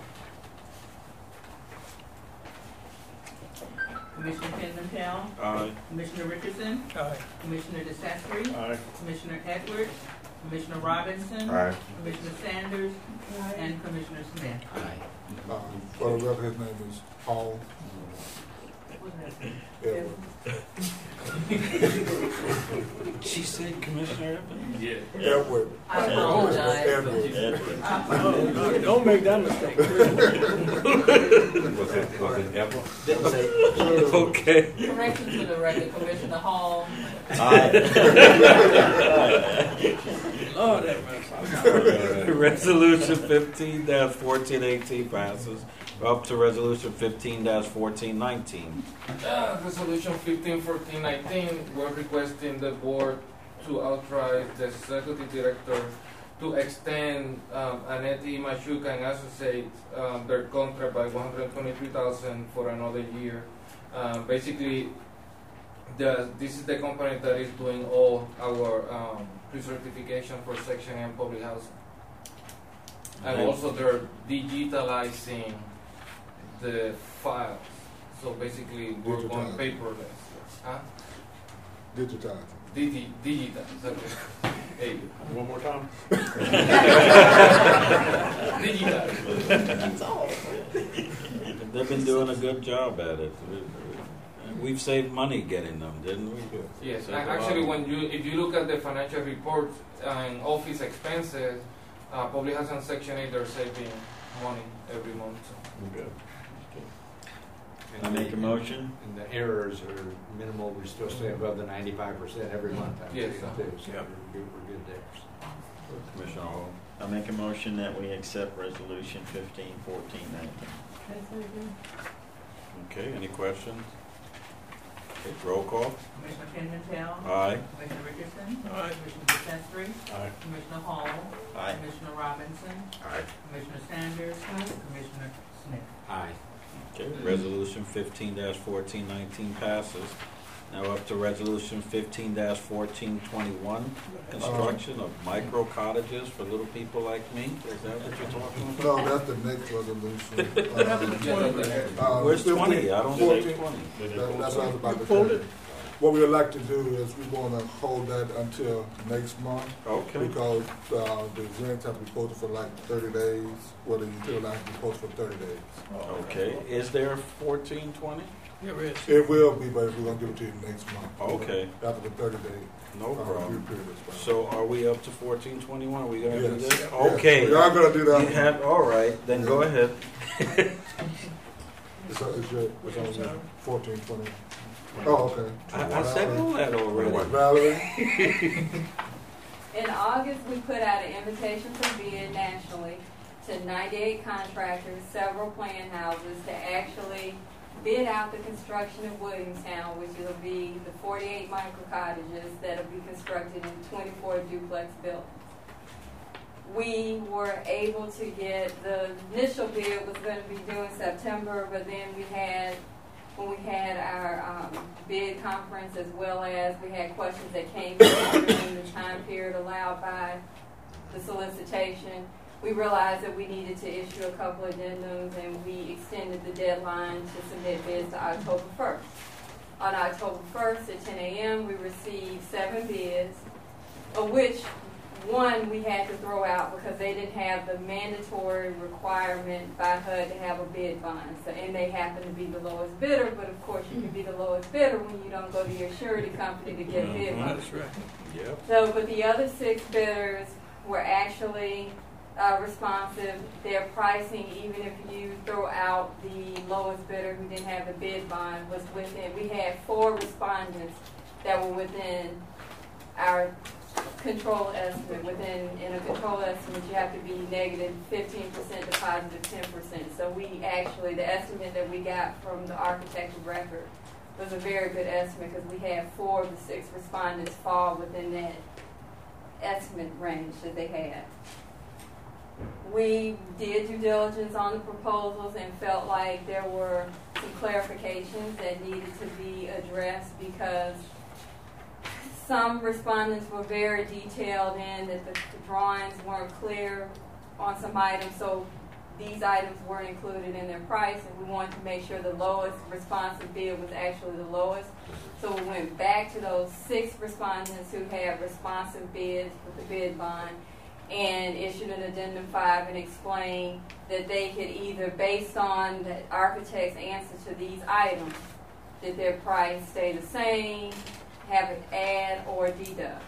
[SPEAKER 5] Commissioner Pimentel.
[SPEAKER 1] Aye.
[SPEAKER 5] Commissioner Richardson.
[SPEAKER 4] Aye.
[SPEAKER 5] Commissioner DeSastre.
[SPEAKER 1] Aye.
[SPEAKER 5] Commissioner Edwards. Commissioner Robinson.
[SPEAKER 9] Aye.
[SPEAKER 5] Commissioner Sanders. And Commissioner Smith.
[SPEAKER 6] For the record, his name is Paul Edward.
[SPEAKER 3] She said Commissioner Evans?
[SPEAKER 10] Yeah.
[SPEAKER 6] Edward.
[SPEAKER 5] I apologize.
[SPEAKER 6] Edward.
[SPEAKER 4] Don't make that mistake.
[SPEAKER 9] Was it ever?
[SPEAKER 3] Okay.
[SPEAKER 5] Correction to the record, Commissioner Hall.
[SPEAKER 4] Lord have mercy.
[SPEAKER 3] Resolution 15-1418 passes. We're up to resolution 15-1419.
[SPEAKER 10] Resolution 151419, we're requesting the board to authorize the executive director to extend Anetti Machuca and Associates their contract by $123,000 for another year. Basically, this is the company that is doing all our pre-certification for Section 8 public housing. And also they're digitalizing the files. So basically, we're going paperless. Huh?
[SPEAKER 6] Digitizing.
[SPEAKER 10] Digital. Hey.
[SPEAKER 1] One more time.
[SPEAKER 10] Digital.
[SPEAKER 3] That's all. They've been doing a good job at it. We've saved money getting them, didn't we?
[SPEAKER 10] Yes.
[SPEAKER 3] Saved
[SPEAKER 10] Actually,
[SPEAKER 3] a lot.
[SPEAKER 10] if you look at the financial reports and office expenses, public housing Section 8, they're saving money every month.
[SPEAKER 1] Good.
[SPEAKER 3] I make a motion.
[SPEAKER 7] And the errors are minimal. We still stay above the 95% every month.
[SPEAKER 10] Yes, sir.
[SPEAKER 7] So
[SPEAKER 4] Yep.
[SPEAKER 7] we're good there.
[SPEAKER 3] Commissioner Hall. I make a motion that we accept resolution 15-14-19. Okay, any questions? Okay, roll call.
[SPEAKER 5] Commissioner Pimentel.
[SPEAKER 3] Aye.
[SPEAKER 5] Commissioner Richardson.
[SPEAKER 4] Aye.
[SPEAKER 5] Commissioner DeSensory.
[SPEAKER 1] Aye.
[SPEAKER 5] Commissioner Hall.
[SPEAKER 3] Aye.
[SPEAKER 5] Commissioner Robinson.
[SPEAKER 9] Aye.
[SPEAKER 5] Commissioner Sanders. Commissioner Smith.
[SPEAKER 7] Aye.
[SPEAKER 3] Okay, resolution 15-14-19 passes. Now up to resolution 15-14-21, construction of micro cottages for little people like me. Is that what you're talking about?
[SPEAKER 6] No, that's the next resolution.
[SPEAKER 3] Where's 20? I don't see
[SPEAKER 6] 14.
[SPEAKER 3] 20.
[SPEAKER 6] That's what I was about to
[SPEAKER 4] Pulled
[SPEAKER 6] say.
[SPEAKER 4] it.
[SPEAKER 6] What we would like to do is we want to hold that until next month
[SPEAKER 3] Okay.
[SPEAKER 6] because the rents have to be posted for like 30 days, well, the utility line has to be posted for 30 days.
[SPEAKER 3] Okay. Is there 14-20?
[SPEAKER 4] There is.
[SPEAKER 6] It will be, but we're going to give it to you next month.
[SPEAKER 3] Okay.
[SPEAKER 6] After the 30 day
[SPEAKER 3] No
[SPEAKER 6] review
[SPEAKER 3] problem.
[SPEAKER 6] period is fine.
[SPEAKER 3] So are we up to 14-21? Are we going to do
[SPEAKER 6] Yes.
[SPEAKER 3] this?
[SPEAKER 6] Yes.
[SPEAKER 3] Okay.
[SPEAKER 6] We are going to do that.
[SPEAKER 3] You have, all right, then go ahead.
[SPEAKER 6] It's on 14, 20. Oh, okay.
[SPEAKER 3] I said all that already.
[SPEAKER 6] Valerie?
[SPEAKER 11] In August, we put out an invitation for bid nationally to 98 contractors, several plan houses, to actually bid out the construction of Williamstown, which will be the 48 micro cottages that will be constructed in 24 duplex buildings. We were able to get, the initial bid was going to be due in September, but then when we had our bid conference, as well as we had questions that came in during the time period allowed by the solicitation, we realized that we needed to issue a couple of addendums, and we extended the deadline to submit bids to October 1st. On October 1st at 10 a.m., we received 7 bids, of which one we had to throw out because they didn't have the mandatory requirement by HUD to have a bid bond. So, and they happened to be the lowest bidder, but of course you can be the lowest bidder when you don't go to your surety company to get a bid bond.
[SPEAKER 4] That's right.
[SPEAKER 3] Yep.
[SPEAKER 11] So, but the other 6 bidders were actually responsive. Their pricing, even if you throw out the lowest bidder who didn't have the bid bond, was within. We had 4 respondents that were within our control estimate. In a control estimate, you have to be negative 15% to positive 10%. So we actually, the estimate that we got from the architect of record was a very good estimate because we had 4 of the 6 respondents fall within that estimate range that they had. We did due diligence on the proposals and felt like there were some clarifications that needed to be addressed because some respondents were very detailed in that the drawings weren't clear on some items, so these items weren't included in their price, and we wanted to make sure the lowest responsive bid was actually the lowest. So we went back to those 6 respondents who had responsive bids with the bid bond and issued an addendum 5 and explained that they could either, based on the architect's answer to these items, that their price stay the same, have it add or deduct.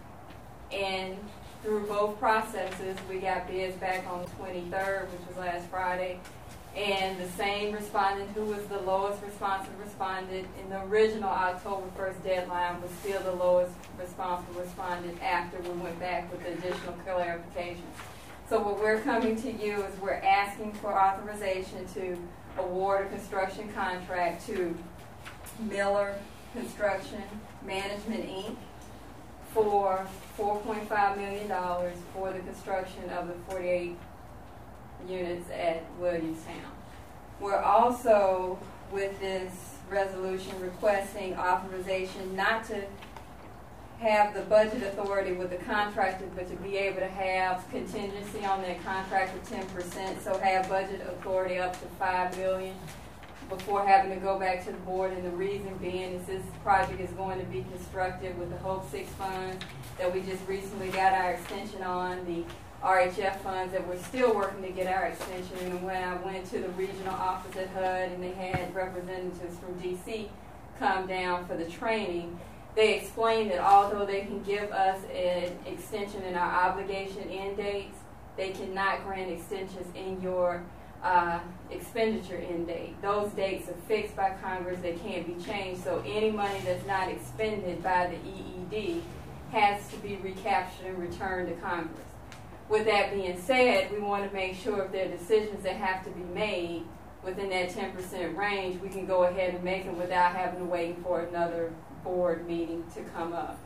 [SPEAKER 11] And through both processes, we got bids back on the 23rd, which was last Friday, and the same respondent who was the lowest responsive respondent in the original October 1st deadline was still the lowest responsive respondent after we went back with additional clarifications. So what we're coming to you is we're asking for authorization to award a construction contract to Miller Construction Management, Inc. for $4.5 million for the construction of the 48 units at Williamstown. We're also, with this resolution, requesting authorization not to have the budget authority with the contractor, but to be able to have contingency on that contract of 10%, so have budget authority up to $5 million before having to go back to the board. And the reason being is this project is going to be constructed with the Hope 6 funds that we just recently got our extension on, the RHF funds that we're still working to get our extension. And when I went to the regional office at HUD and they had representatives from DC come down for the training, they explained that although they can give us an extension in our obligation end dates, they cannot grant extensions in your expenditure end date. Those dates are fixed by Congress. They can't be changed. So any money that's not expended by the EED has to be recaptured and returned to Congress. With that being said, we want to make sure if there are decisions that have to be made within that 10% range, we can go ahead and make them without having to wait for another board meeting to come up.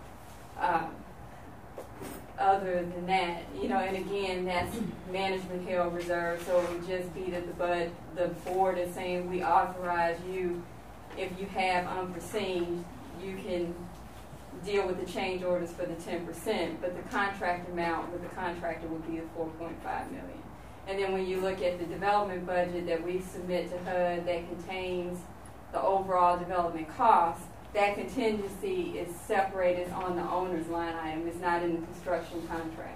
[SPEAKER 11] Other than that, and again, that's management held reserve, so it would just be that the board is saying we authorize you, if you have unforeseen, you can deal with the change orders for the 10%, but the contract amount with the contractor would be the $4.5 million. And then when you look at the development budget that we submit to HUD that contains the overall development cost, that contingency is separated on the owner's line item. It's not in the construction contract.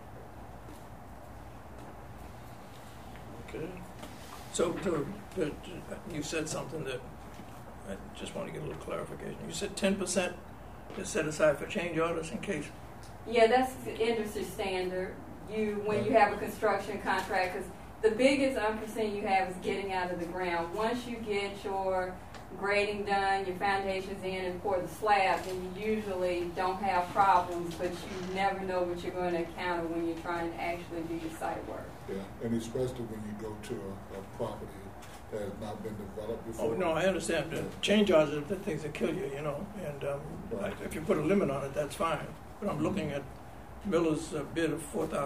[SPEAKER 4] Okay. So you said something that I just want to get a little clarification. You said 10% is set aside for change orders in case.
[SPEAKER 11] Yeah, that's the industry standard. When you have a construction contract, because the biggest unforeseen you have is getting out of the ground. Once you get your grading done, your foundations in, and pour the slab, then you usually don't have problems, but you never know what you're going to encounter when you're trying to actually do your site work.
[SPEAKER 6] Yeah, and especially when you go to a property that has not been developed before.
[SPEAKER 4] Oh, no, I understand. The change orders are the things that kill you, and
[SPEAKER 6] Right.
[SPEAKER 4] if you put a limit on it, that's fine. But I'm looking at Miller's bid of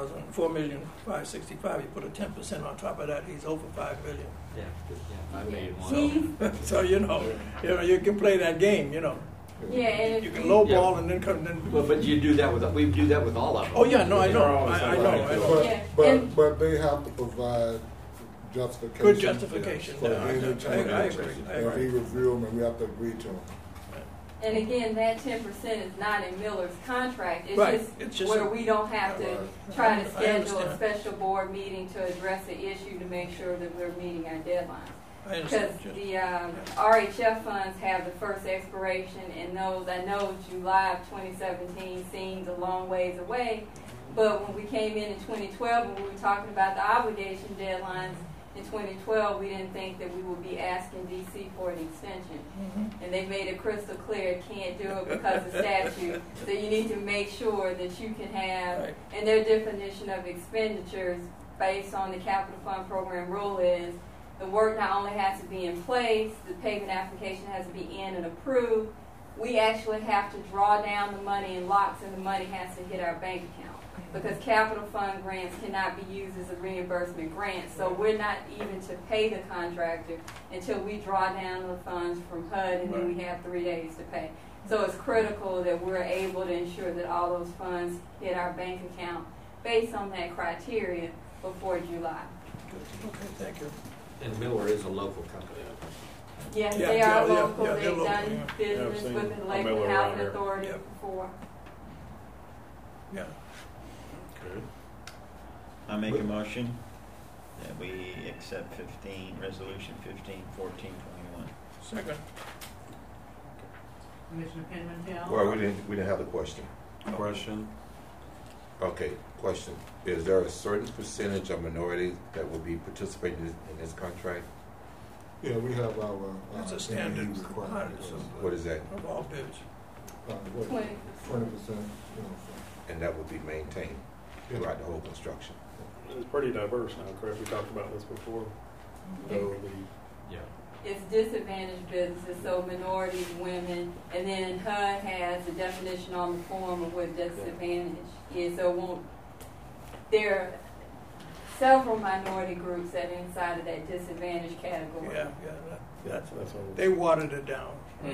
[SPEAKER 4] $4,565,000. You put a 10% on top of that, he's over $5 million.
[SPEAKER 7] Yeah, I made one.
[SPEAKER 4] So you can play that game.
[SPEAKER 11] Yeah, and
[SPEAKER 4] You can lowball and then come.
[SPEAKER 7] But you do that we do that with all of them.
[SPEAKER 4] Oh yeah, no, I know. I know.
[SPEAKER 11] Yeah.
[SPEAKER 6] But they have to provide justification.
[SPEAKER 4] Good justification.
[SPEAKER 6] For
[SPEAKER 4] Yeah,
[SPEAKER 6] any
[SPEAKER 4] I
[SPEAKER 6] changes.
[SPEAKER 4] agree.
[SPEAKER 6] And we review them and we have to agree to them.
[SPEAKER 11] And again, that 10% is not in Miller's contract. It's
[SPEAKER 4] Right.
[SPEAKER 11] just
[SPEAKER 4] It's just
[SPEAKER 11] where
[SPEAKER 4] a-
[SPEAKER 11] we don't have to
[SPEAKER 6] Right.
[SPEAKER 11] try to
[SPEAKER 4] I
[SPEAKER 11] schedule a
[SPEAKER 4] understand.
[SPEAKER 11] special board meeting to address the issue to make sure that we're meeting our deadlines.
[SPEAKER 4] I
[SPEAKER 11] Because
[SPEAKER 4] understand.
[SPEAKER 11] the RHF funds have the first expiration, and those, I know July of 2017 seems a long ways away, but when we came in 2012 and we were talking about the obligation deadlines in 2012, we didn't think that we would be asking DC for an extension.
[SPEAKER 4] Mhm.
[SPEAKER 11] And they made it crystal clear, can't do it because of statute. So you need to make sure that you can have,
[SPEAKER 4] Right.
[SPEAKER 11] and their definition of expenditures based on the capital fund program rule is the work not only has to be in place, the payment application has to be in and approved. We actually have to draw down the money in lots, and the money has to hit our bank account. Because capital fund grants cannot be used as a reimbursement grant. So we're not even to pay the contractor until we draw down the funds from HUD, and then we have 3 days to pay. So it's critical that we're able to ensure that all those funds hit our bank account based on that criteria before July.
[SPEAKER 4] Good. Okay, thank you.
[SPEAKER 7] And Miller is a local company.
[SPEAKER 11] Yes,
[SPEAKER 4] Yeah,
[SPEAKER 11] they
[SPEAKER 4] yeah,
[SPEAKER 11] are
[SPEAKER 4] yeah,
[SPEAKER 11] local.
[SPEAKER 4] yeah, they're
[SPEAKER 11] They've
[SPEAKER 4] local,
[SPEAKER 11] done
[SPEAKER 4] yeah.
[SPEAKER 11] business
[SPEAKER 1] I've seen
[SPEAKER 11] with the
[SPEAKER 1] a
[SPEAKER 11] Lakeland
[SPEAKER 1] Miller
[SPEAKER 11] Housing
[SPEAKER 1] around here.
[SPEAKER 11] Authority
[SPEAKER 4] Yep.
[SPEAKER 11] before.
[SPEAKER 4] Yeah.
[SPEAKER 1] Okay.
[SPEAKER 13] I make a motion that we accept resolution 15-14-21.
[SPEAKER 4] Second.
[SPEAKER 5] Commissioner Pimentel?
[SPEAKER 9] Well, we didn't have the question.
[SPEAKER 1] Question.
[SPEAKER 9] Okay, question. Is there a certain percentage of minorities that will be participating in this contract?
[SPEAKER 6] Yeah, we have our.
[SPEAKER 4] That's a standard
[SPEAKER 6] NE requirements.
[SPEAKER 9] What is that?
[SPEAKER 4] Of all bids.
[SPEAKER 11] 20%.
[SPEAKER 6] 20%.
[SPEAKER 9] And that will be maintained throughout the whole construction.
[SPEAKER 1] It's pretty diverse now, correct? We talked about this before. So
[SPEAKER 7] Yeah.
[SPEAKER 11] It's disadvantaged businesses, so minorities, women, and then HUD has a definition on the form of what disadvantage is. So it won't, there are several minority groups that are inside of that disadvantaged category.
[SPEAKER 4] Yeah,
[SPEAKER 1] that's what
[SPEAKER 4] they watered it down.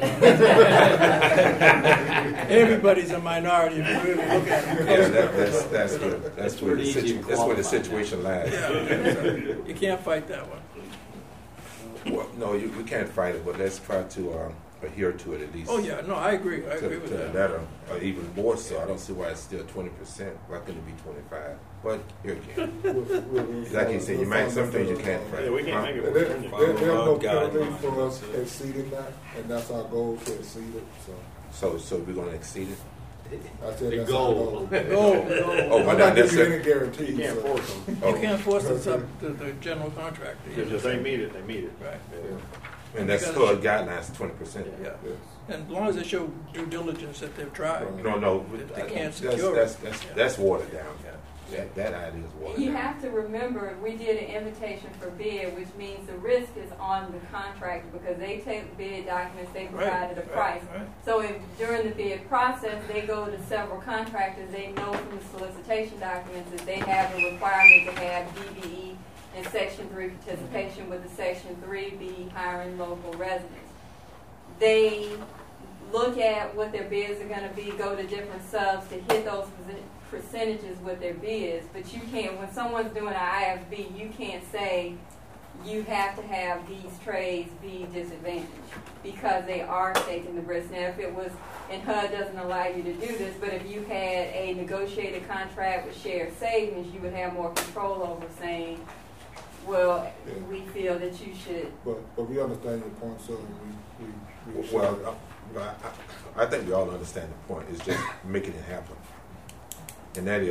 [SPEAKER 4] Everybody's a minority if you really look at it.
[SPEAKER 9] Yeah, that's where the situation lies.
[SPEAKER 4] Yeah, you can't fight that one.
[SPEAKER 9] Well, no, we can't fight it, but let's try to adhere to it at least.
[SPEAKER 4] Oh yeah, no, I agree. I agree with
[SPEAKER 9] to
[SPEAKER 4] that.
[SPEAKER 9] the letter, or even more so. I don't see why it's still 20%. Why couldn't it be 25? But here again, like you said, you might some things you can't fight.
[SPEAKER 1] Yeah, we can't make it.
[SPEAKER 6] There's no penalty for us exceeding that, and that's our goal, to exceed it.
[SPEAKER 9] So we're going to exceed it.
[SPEAKER 6] I said
[SPEAKER 1] The
[SPEAKER 6] that's
[SPEAKER 1] goal.
[SPEAKER 6] our
[SPEAKER 4] Goal.
[SPEAKER 9] Oh,
[SPEAKER 6] I'm not giving you any guarantees.
[SPEAKER 1] You can't
[SPEAKER 6] so-
[SPEAKER 1] force them.
[SPEAKER 4] You can't force it up to the general contractor.
[SPEAKER 1] If they meet it, they meet it.
[SPEAKER 4] Right.
[SPEAKER 6] Yeah.
[SPEAKER 9] And that's
[SPEAKER 4] Because-
[SPEAKER 9] HUD guidelines, 20%.
[SPEAKER 4] Yeah.
[SPEAKER 6] Yes.
[SPEAKER 4] And as long as they show due diligence that they've tried.
[SPEAKER 6] Right.
[SPEAKER 9] No,
[SPEAKER 4] That they
[SPEAKER 9] I-
[SPEAKER 4] can't
[SPEAKER 9] that's,
[SPEAKER 4] secure
[SPEAKER 9] that's,
[SPEAKER 4] it.
[SPEAKER 9] that's,
[SPEAKER 4] Yeah.
[SPEAKER 9] that's watered down.
[SPEAKER 4] Yeah.
[SPEAKER 9] That idea is watered
[SPEAKER 11] You
[SPEAKER 9] down.
[SPEAKER 11] have to remember, we did an invitation for bid, which means the risk is on the contractor because they take the bid documents, they provided a price.
[SPEAKER 4] Right.
[SPEAKER 11] So if during the bid process, they go to several contractors, they know from the solicitation documents that they have a requirement to have DBE and Section 3 participation with the Section 3B hiring local residents. They look at what their bids are going to be, go to different subs to hit those percentages with their bids, but you can't, when someone's doing an IFB, you can't say you have to have these trades be disadvantaged because they are taking the risk. Now, if it was, and HUD doesn't allow you to do this, but if you had a negotiated contract with shared savings, you would have more control over saying, well, we feel that you should.
[SPEAKER 6] But we understand your point, so we
[SPEAKER 9] Well, I think we all understand the point. It's just making it happen. And that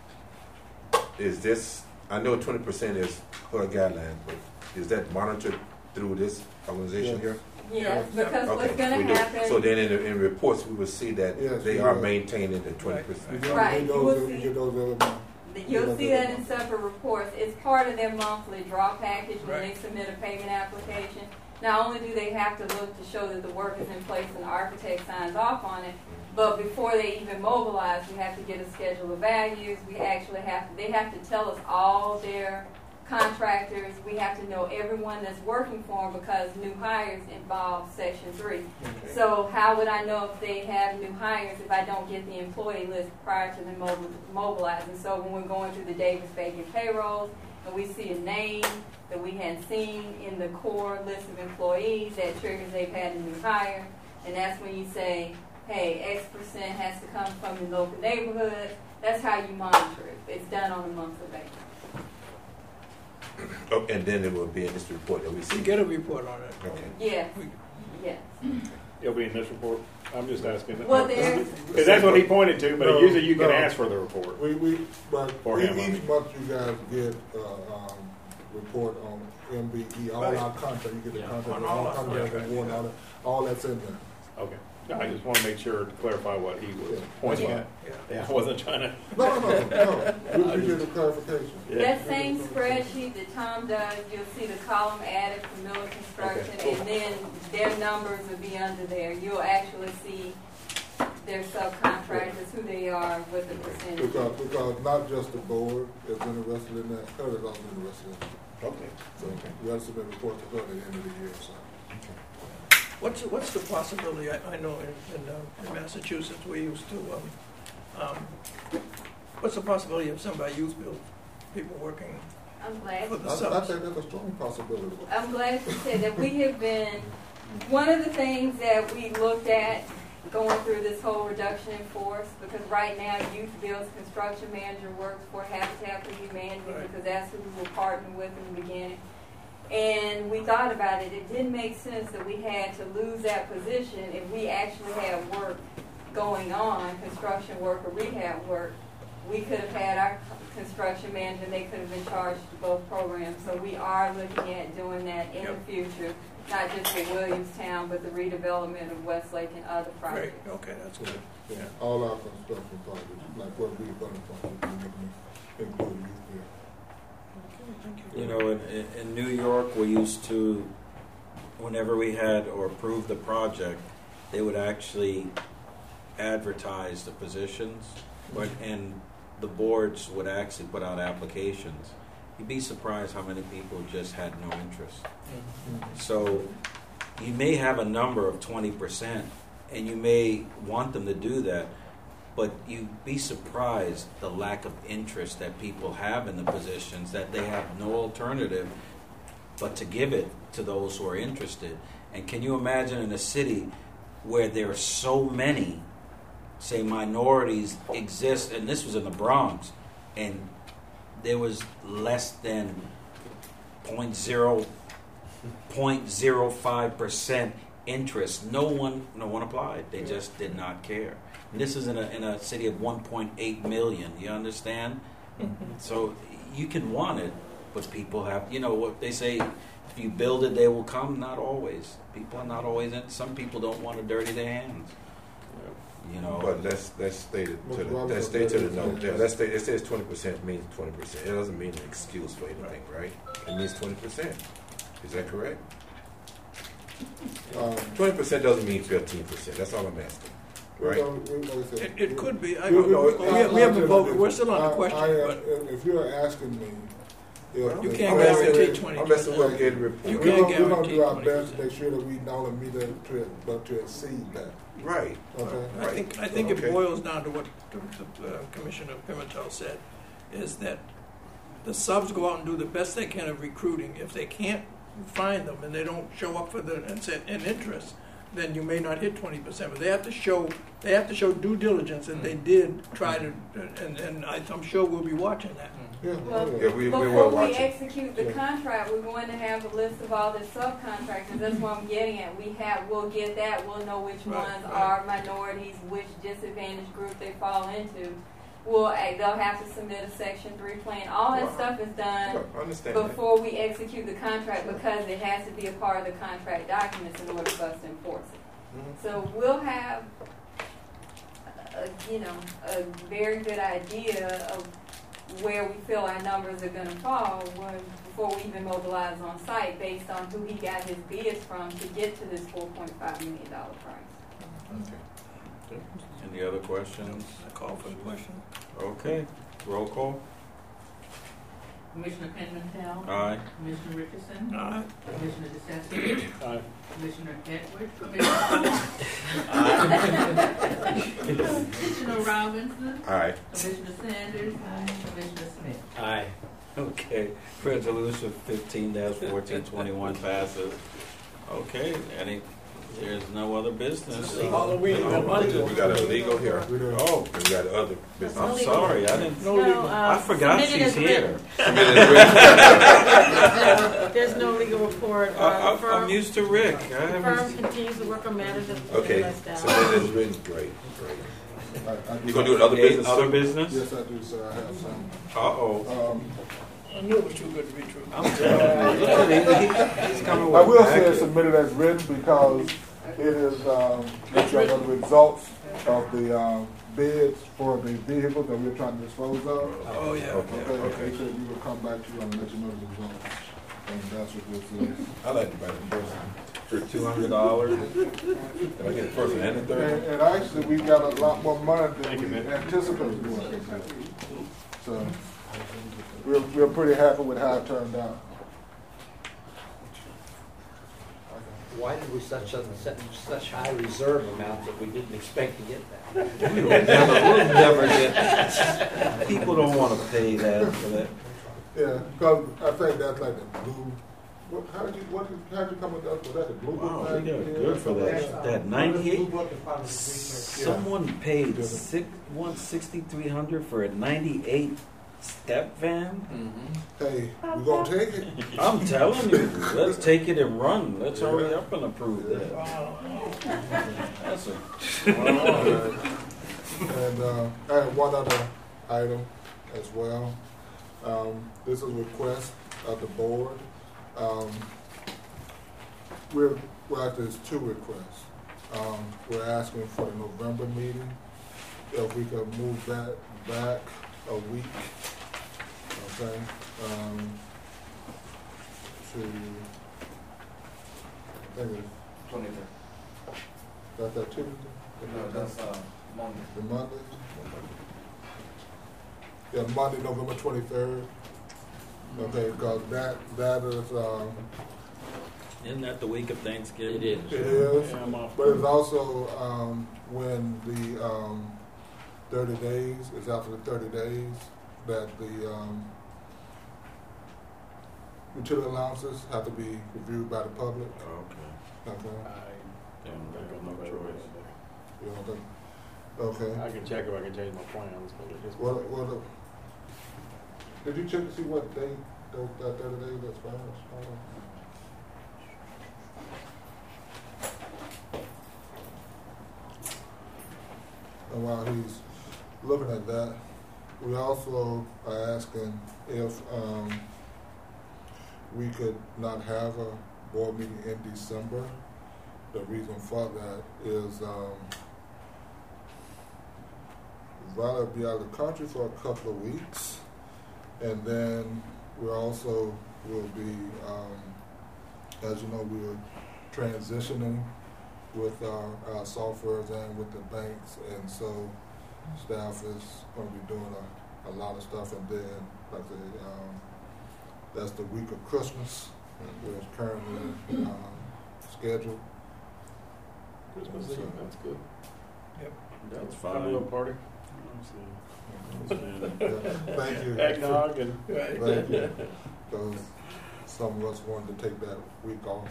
[SPEAKER 9] is this, I know 20% is HUD guidelines, but is that monitored through this organization here?
[SPEAKER 11] Yes, because what's going
[SPEAKER 9] we
[SPEAKER 11] to
[SPEAKER 9] do.
[SPEAKER 11] happen.
[SPEAKER 9] So then in reports, we will see that
[SPEAKER 6] Yes,
[SPEAKER 9] they
[SPEAKER 6] we
[SPEAKER 9] are
[SPEAKER 6] will.
[SPEAKER 9] maintaining the 20%.
[SPEAKER 11] Right.
[SPEAKER 6] You get those every month.
[SPEAKER 11] You'll see that in separate reports. It's part of their monthly draw package when
[SPEAKER 4] Right.
[SPEAKER 11] they submit a payment application. Not only do they have to look to show that the work is in place and the architect signs off on it, but before they even mobilize, we have to get a schedule of values. We actually they have to tell us all their contractors. We have to know everyone that's working for them because new hires involve Section 3. So how would I know if they have new hires if I don't get the employee list prior to them mobilizing? So when we're going through the Davis-Bacon payrolls and we see a name that we hadn't seen in the core list of employees, that triggers they've had a new hire. And that's when you say, hey, X% has to come from the local neighborhood. That's how you monitor it. It's done on a monthly basis.
[SPEAKER 9] Oh, and then it will be in this report that we see.
[SPEAKER 4] We get a report on it.
[SPEAKER 9] Okay.
[SPEAKER 11] Yes. Yes.
[SPEAKER 1] It'll be in this report. I'm just asking.
[SPEAKER 11] Well, there's.
[SPEAKER 1] Because that's what he pointed to, but
[SPEAKER 6] No,
[SPEAKER 1] usually you can
[SPEAKER 6] no.
[SPEAKER 1] ask for the report.
[SPEAKER 6] But
[SPEAKER 1] For him, I
[SPEAKER 6] each
[SPEAKER 1] mean.
[SPEAKER 6] month you guys get report on MBE, all our contracts, you get the contract,
[SPEAKER 4] on
[SPEAKER 6] all
[SPEAKER 4] all our
[SPEAKER 6] contracts,
[SPEAKER 4] contracts,
[SPEAKER 6] award,
[SPEAKER 4] yeah.
[SPEAKER 6] all that's in there.
[SPEAKER 1] Okay. No, I just want to make sure to clarify what he was pointing at.
[SPEAKER 4] Yeah.
[SPEAKER 1] I wasn't trying to.
[SPEAKER 6] No. We get a clarification.
[SPEAKER 11] That same spreadsheet that Tom does, you'll see the column added for Miller Construction,
[SPEAKER 1] Okay, cool.
[SPEAKER 11] and then their numbers will be under there. You'll actually see their subcontractors, who they are, with the percentage.
[SPEAKER 6] Because not just the board is interested in that, HUD is also interested in it.
[SPEAKER 9] Okay.
[SPEAKER 6] So we have to submit a report to HUD at the end of the year, so.
[SPEAKER 4] What's the possibility? I know in Massachusetts we used to. What's the possibility of somebody youth build people working
[SPEAKER 11] I'm glad.
[SPEAKER 4] for the
[SPEAKER 6] I
[SPEAKER 4] subs?
[SPEAKER 6] think that's a strong possibility.
[SPEAKER 11] I'm glad you said that. We have been, one of the things that we looked at going through this whole reduction in force, because right now Youth Builds construction manager works for Habitat for Humanity,
[SPEAKER 4] Right.
[SPEAKER 11] because that's who we were partnering with in the beginning. And we thought about it. It didn't make sense that we had to lose that position if we actually had work going on, construction work or rehab work. We could have had our construction manager, and they could have been charged to both programs. So we are looking at doing that in the future, not just for Williamstown, but the redevelopment of Westlake and other
[SPEAKER 4] Great.
[SPEAKER 11] projects.
[SPEAKER 4] Okay, that's good.
[SPEAKER 6] Yeah, all our construction projects, like what we've done, we can include youth there.
[SPEAKER 3] You know, in New York, we used to, whenever we had or approved the project, they would actually advertise the positions, and the boards would actually put out applications. You'd be surprised how many people just had no interest. So you may have a number of 20%, and you may want them to do that, but you'd be surprised the lack of interest that people have in the positions, that they have no alternative but to give it to those who are interested. And can you imagine in a city where there are so many, say, minorities exist, and this was in the Bronx, and there was less than 0.05% interest. No one applied. They just did not care. And this is in a city of 1.8 million. You understand? So you can want it, but people have, what they say, if you build it, they will come. Not always. People are not always in. Some people don't want to dirty their hands.
[SPEAKER 9] But let's stay to the note. Yeah, let's stay. It says 20% means 20%. It doesn't mean an excuse for anything, right? It means 20%. Is that correct? 20% doesn't mean 15%. That's all I'm asking. Right?
[SPEAKER 4] It could be. I don't know. We haven't voted. We're still on the question.
[SPEAKER 6] If you're asking me,
[SPEAKER 4] you can't guarantee 20%.
[SPEAKER 9] Unless we'll get a report.
[SPEAKER 4] You can't guarantee.
[SPEAKER 6] We're going to do our best to make sure that we not only meet it, but to exceed that.
[SPEAKER 9] Right.
[SPEAKER 6] Okay.
[SPEAKER 4] I think it boils down to what Commissioner Pimentel said, is that the subs go out and do the best they can of recruiting. If they can't find them and they don't show up for an interest, then you may not hit 20%. But they have to show due diligence that they did try to, and I'm sure we'll be watching that.
[SPEAKER 11] Well, before we execute the contract, we're going to have a list of all the subcontractors. That's what I'm getting at. We'll get that. We'll know which ones are minorities, which disadvantaged group they fall into. They'll have to submit a Section 3 plan. All that stuff is done before we execute the contract, because it has to be a part of the contract documents in order for us to enforce it. So we'll have, a very good idea of where we feel our numbers are going to fall before we even mobilize on site, based on who he got his bids from to get to this $4.5 million price.
[SPEAKER 3] Okay. Any other questions?
[SPEAKER 4] I call for the question.
[SPEAKER 3] Okay. Roll call.
[SPEAKER 5] Commissioner Pimentel.
[SPEAKER 3] Aye.
[SPEAKER 5] Commissioner Richardson.
[SPEAKER 4] Aye.
[SPEAKER 5] Commissioner DeSantis.
[SPEAKER 7] Aye.
[SPEAKER 5] Commissioner Edwards. Commissioner Robinson.
[SPEAKER 9] Aye.
[SPEAKER 5] Commissioner Sanders. Commissioner Smith.
[SPEAKER 7] Aye.
[SPEAKER 3] Okay. Resolution 15-1421 passes. Okay. There's no other business.
[SPEAKER 4] Halloween.
[SPEAKER 9] We got a legal here.
[SPEAKER 3] Oh,
[SPEAKER 9] we got other business.
[SPEAKER 3] I'm sorry. I didn't. I forgot she's here.
[SPEAKER 14] There's no legal report.
[SPEAKER 3] I'm used to Rick.
[SPEAKER 14] The firm continues to work on matters that
[SPEAKER 9] okay.
[SPEAKER 14] left
[SPEAKER 9] So that is written. Great. You gonna do another business?
[SPEAKER 3] Other business?
[SPEAKER 6] Yes, I do, sir. I have some.
[SPEAKER 3] Uh-oh.
[SPEAKER 4] I knew it was too good to be true.
[SPEAKER 3] I'm telling you. He's coming with
[SPEAKER 6] I will say it's submitted as written because it is the results of the bids for the vehicles that we're trying to dispose of.
[SPEAKER 4] Oh, yeah.
[SPEAKER 6] Okay. They said we will come back to you and let you know the results. And that's what this is.
[SPEAKER 9] I like to buy the person for $200. Did I get the first and the third?
[SPEAKER 6] And actually, we got a lot more money than we anticipated. So we're pretty happy with how it turned out.
[SPEAKER 7] Why did we set such high reserve amounts that we didn't expect to get that?
[SPEAKER 3] We'll never get that. People don't want to pay that for that.
[SPEAKER 6] Yeah, because I think that's like the blue. How'd you come with that? Was that the blue book?
[SPEAKER 3] Wow, we got good for that. That 98. Someone paid $6,300 for a 98 step van.
[SPEAKER 6] Hey, we're gonna take it.
[SPEAKER 3] I'm telling you, let's take it and run. Let's hurry up and approve that. That's a.
[SPEAKER 6] And I have one other item as well. This is a request of the board. There's two requests. We're asking for the November meeting, if we could move that back a week, okay, to, I think it's
[SPEAKER 10] 23rd.
[SPEAKER 6] That's that Tuesday?
[SPEAKER 10] No, that's Monday.
[SPEAKER 6] The Monday? Yeah, Monday, November 23rd. Okay, because that is,
[SPEAKER 3] Isn't that the week of Thanksgiving?
[SPEAKER 7] It is.
[SPEAKER 6] it is,
[SPEAKER 3] Yeah,
[SPEAKER 6] but it's also when the 30 days, it's after the 30 days that the utility allowances have to be reviewed by the public.
[SPEAKER 3] Okay.
[SPEAKER 6] Okay.
[SPEAKER 3] Damn, I got no choice.
[SPEAKER 6] You don't think? Okay.
[SPEAKER 1] I can check if I can change my plans, but it just.
[SPEAKER 6] Well, did you check to see what date that 30 days expires? And while he's looking at that, we also are asking if we could not have a board meeting in December. The reason for that is Violet will be out of the country for a couple of weeks, and then we also will be, as you know, we're transitioning with our softwares and with the banks, and so staff is going to be doing a lot of stuff, and then, like I said, that's the week of Christmas, which is currently scheduled.
[SPEAKER 1] Christmas Eve, that's good.
[SPEAKER 4] Yep.
[SPEAKER 1] That's fine. Have a little party.
[SPEAKER 6] Thank you.
[SPEAKER 1] Eggnog and
[SPEAKER 6] thank you. Because some of us wanted to take that week off.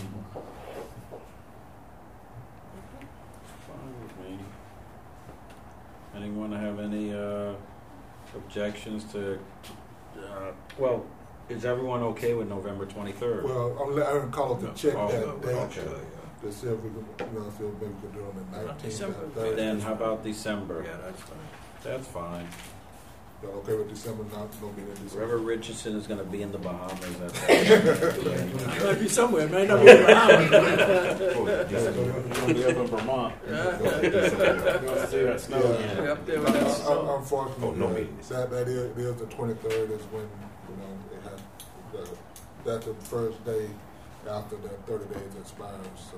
[SPEAKER 3] Fine with me. Anyone have any objections to? Well, is everyone okay with November 23rd?
[SPEAKER 6] Well, I'm going to call up to check that date
[SPEAKER 3] okay.
[SPEAKER 6] to see if we could, see if maybe we could do it on the 19th.
[SPEAKER 4] December.
[SPEAKER 3] Then how about December?
[SPEAKER 4] Yeah, that's fine.
[SPEAKER 3] That's fine.
[SPEAKER 6] Y'all okay with December? Not no meeting in December.
[SPEAKER 3] Reverend Richardson is going to be in the Bahamas.
[SPEAKER 4] It might be somewhere. It might not be in the Bahamas.
[SPEAKER 1] We'll be up in Vermont. Go see that snow.
[SPEAKER 4] Yeah. Up there with that snow.
[SPEAKER 6] Unfortunately, that is the 23rd is when it has. That's the first day after the 30 days expires. So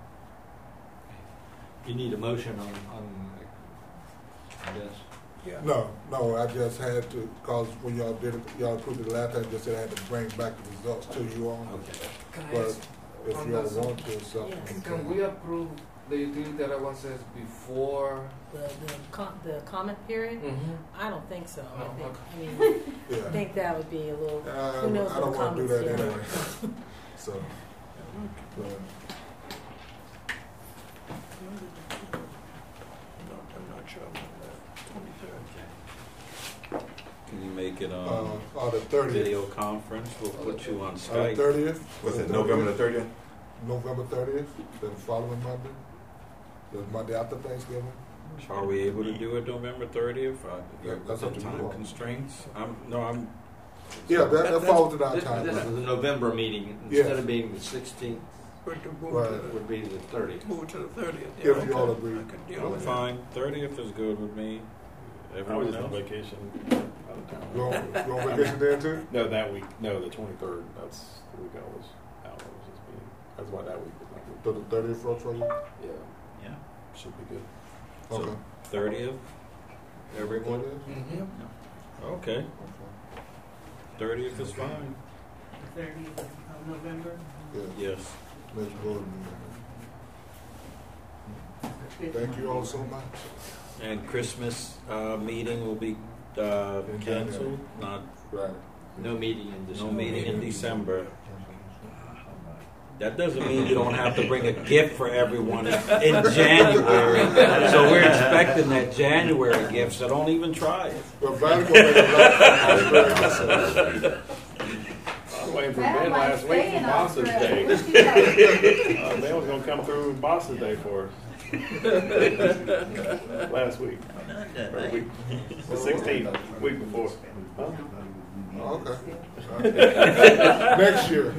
[SPEAKER 7] You need a motion on this.
[SPEAKER 4] Yeah.
[SPEAKER 6] No, I just had to, because when y'all did it, y'all approved it last time, just said I had to bring back the results to you all.
[SPEAKER 7] Okay.
[SPEAKER 6] But if y'all want to, something.
[SPEAKER 10] Can we approve the utility allowance before?
[SPEAKER 14] The comment period?
[SPEAKER 10] Mm-hmm.
[SPEAKER 14] I don't think so.
[SPEAKER 6] Yeah.
[SPEAKER 14] I think that would be a little, who knows
[SPEAKER 6] I
[SPEAKER 14] what
[SPEAKER 6] don't
[SPEAKER 14] the
[SPEAKER 6] want to do
[SPEAKER 14] comments
[SPEAKER 6] that
[SPEAKER 14] are.
[SPEAKER 6] anyway. So,
[SPEAKER 4] I'm not sure about that. 23rd.
[SPEAKER 3] Can you make it on
[SPEAKER 6] the 30th.
[SPEAKER 3] video conference? We'll put you on
[SPEAKER 6] The
[SPEAKER 3] Skype.
[SPEAKER 6] 30th.
[SPEAKER 9] Was it November the 30th?
[SPEAKER 6] November 30th, the following Monday. The Monday after Thanksgiving.
[SPEAKER 3] Are we able to do it November 30th?
[SPEAKER 6] That's up to
[SPEAKER 3] time
[SPEAKER 6] you.
[SPEAKER 3] constraints?
[SPEAKER 6] Yeah, that falls in our
[SPEAKER 7] This
[SPEAKER 6] time.
[SPEAKER 7] is the November meeting.
[SPEAKER 6] Yes.
[SPEAKER 7] Instead of being the 16th,
[SPEAKER 4] But to move
[SPEAKER 6] Right.
[SPEAKER 7] it would be the 30th.
[SPEAKER 4] move to the 30th.
[SPEAKER 6] If you all agree.
[SPEAKER 4] I could deal
[SPEAKER 3] I'm
[SPEAKER 4] with
[SPEAKER 3] fine. 30th is good with me.
[SPEAKER 1] I
[SPEAKER 3] Everyone
[SPEAKER 1] was on
[SPEAKER 3] else?
[SPEAKER 1] vacation out of town.
[SPEAKER 6] You on vacation then too?
[SPEAKER 1] No, that week. No, the 23rd. That's the week I was out. I was just being. That's why that week was not good.
[SPEAKER 6] So the 30th works for you?
[SPEAKER 1] Yeah,
[SPEAKER 3] Yeah.
[SPEAKER 1] should be good.
[SPEAKER 6] Okay.
[SPEAKER 3] 30th? Everyone?
[SPEAKER 14] Mm-hmm.
[SPEAKER 3] Okay. 30th is fine.
[SPEAKER 5] 30th of November.
[SPEAKER 6] Yeah.
[SPEAKER 3] Yes.
[SPEAKER 6] Next board meeting. Thank you all so much.
[SPEAKER 3] And Christmas meeting will be canceled? Not,
[SPEAKER 6] Right.
[SPEAKER 7] No meeting in December.
[SPEAKER 3] no meeting in December. That doesn't mean you don't have to bring a gift for everyone in January. So we're expecting that January gift, so don't even try it.
[SPEAKER 6] Well, Valley will make a lot.
[SPEAKER 1] I was waiting for Ben last week for Boss's Day. Ben was going to come through Boss's Day for us. Last week. Or week. The 16th, week before. Huh?
[SPEAKER 6] Okay. Next year.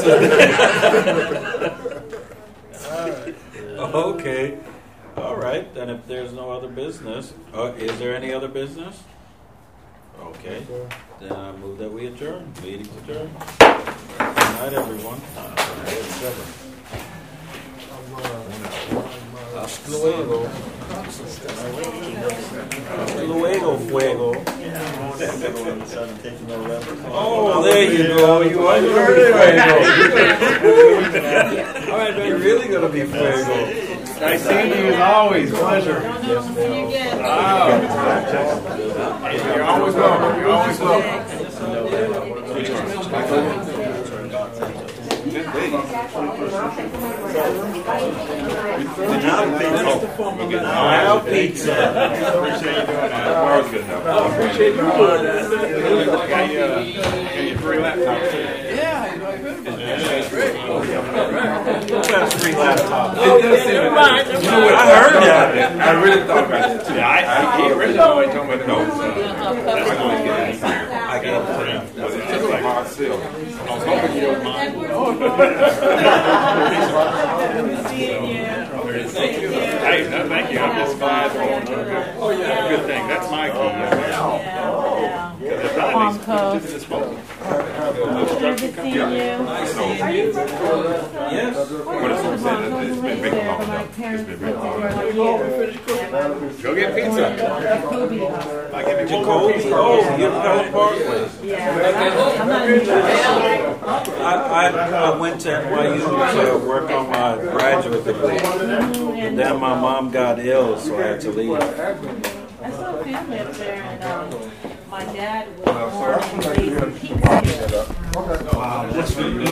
[SPEAKER 3] Okay. All right. Then if there's no other business, is there any other business? Okay. Then I move that we adjourn. Meeting's adjourned. Good night, everyone. Hasta luego. Hasta luego, fuego. Oh, there you go. You are fuego. All right, man. You're really going to be fuego.
[SPEAKER 1] Nice seeing you as always. Pleasure. You're always welcome. You're always welcome.
[SPEAKER 3] Now pizza.
[SPEAKER 1] Appreciate you doing that. Tomorrow's good enough. I appreciate you doing that. Got you 3 laptops too.
[SPEAKER 4] Yeah, I heard about that.
[SPEAKER 3] That's free laptop.
[SPEAKER 10] Oh, never mind.
[SPEAKER 3] You know what? I heard that.
[SPEAKER 9] I really thought about that too.
[SPEAKER 1] Yeah, he originally told me to go.
[SPEAKER 3] I got it.
[SPEAKER 9] It's like hard sell.
[SPEAKER 1] I was hoping you don't mind.
[SPEAKER 3] Thank you.
[SPEAKER 1] Hey, no, thank you. I'm just glad. Oh, yeah. Good thing. That's my key. Because it probably needs to put it to the disposal.
[SPEAKER 3] Nice seeing you. Yes.
[SPEAKER 9] What is it saying? It's been big long enough. It's been big long enough.
[SPEAKER 1] Go get pizza. I give you
[SPEAKER 3] Jacoby. Oh, you Pella Parkway. I went to NYU to work on my graduate degree. And then my mom got ill, so I had to leave.
[SPEAKER 15] I saw a family up there, and my dad was born and raised in Peekskill.
[SPEAKER 3] Wow,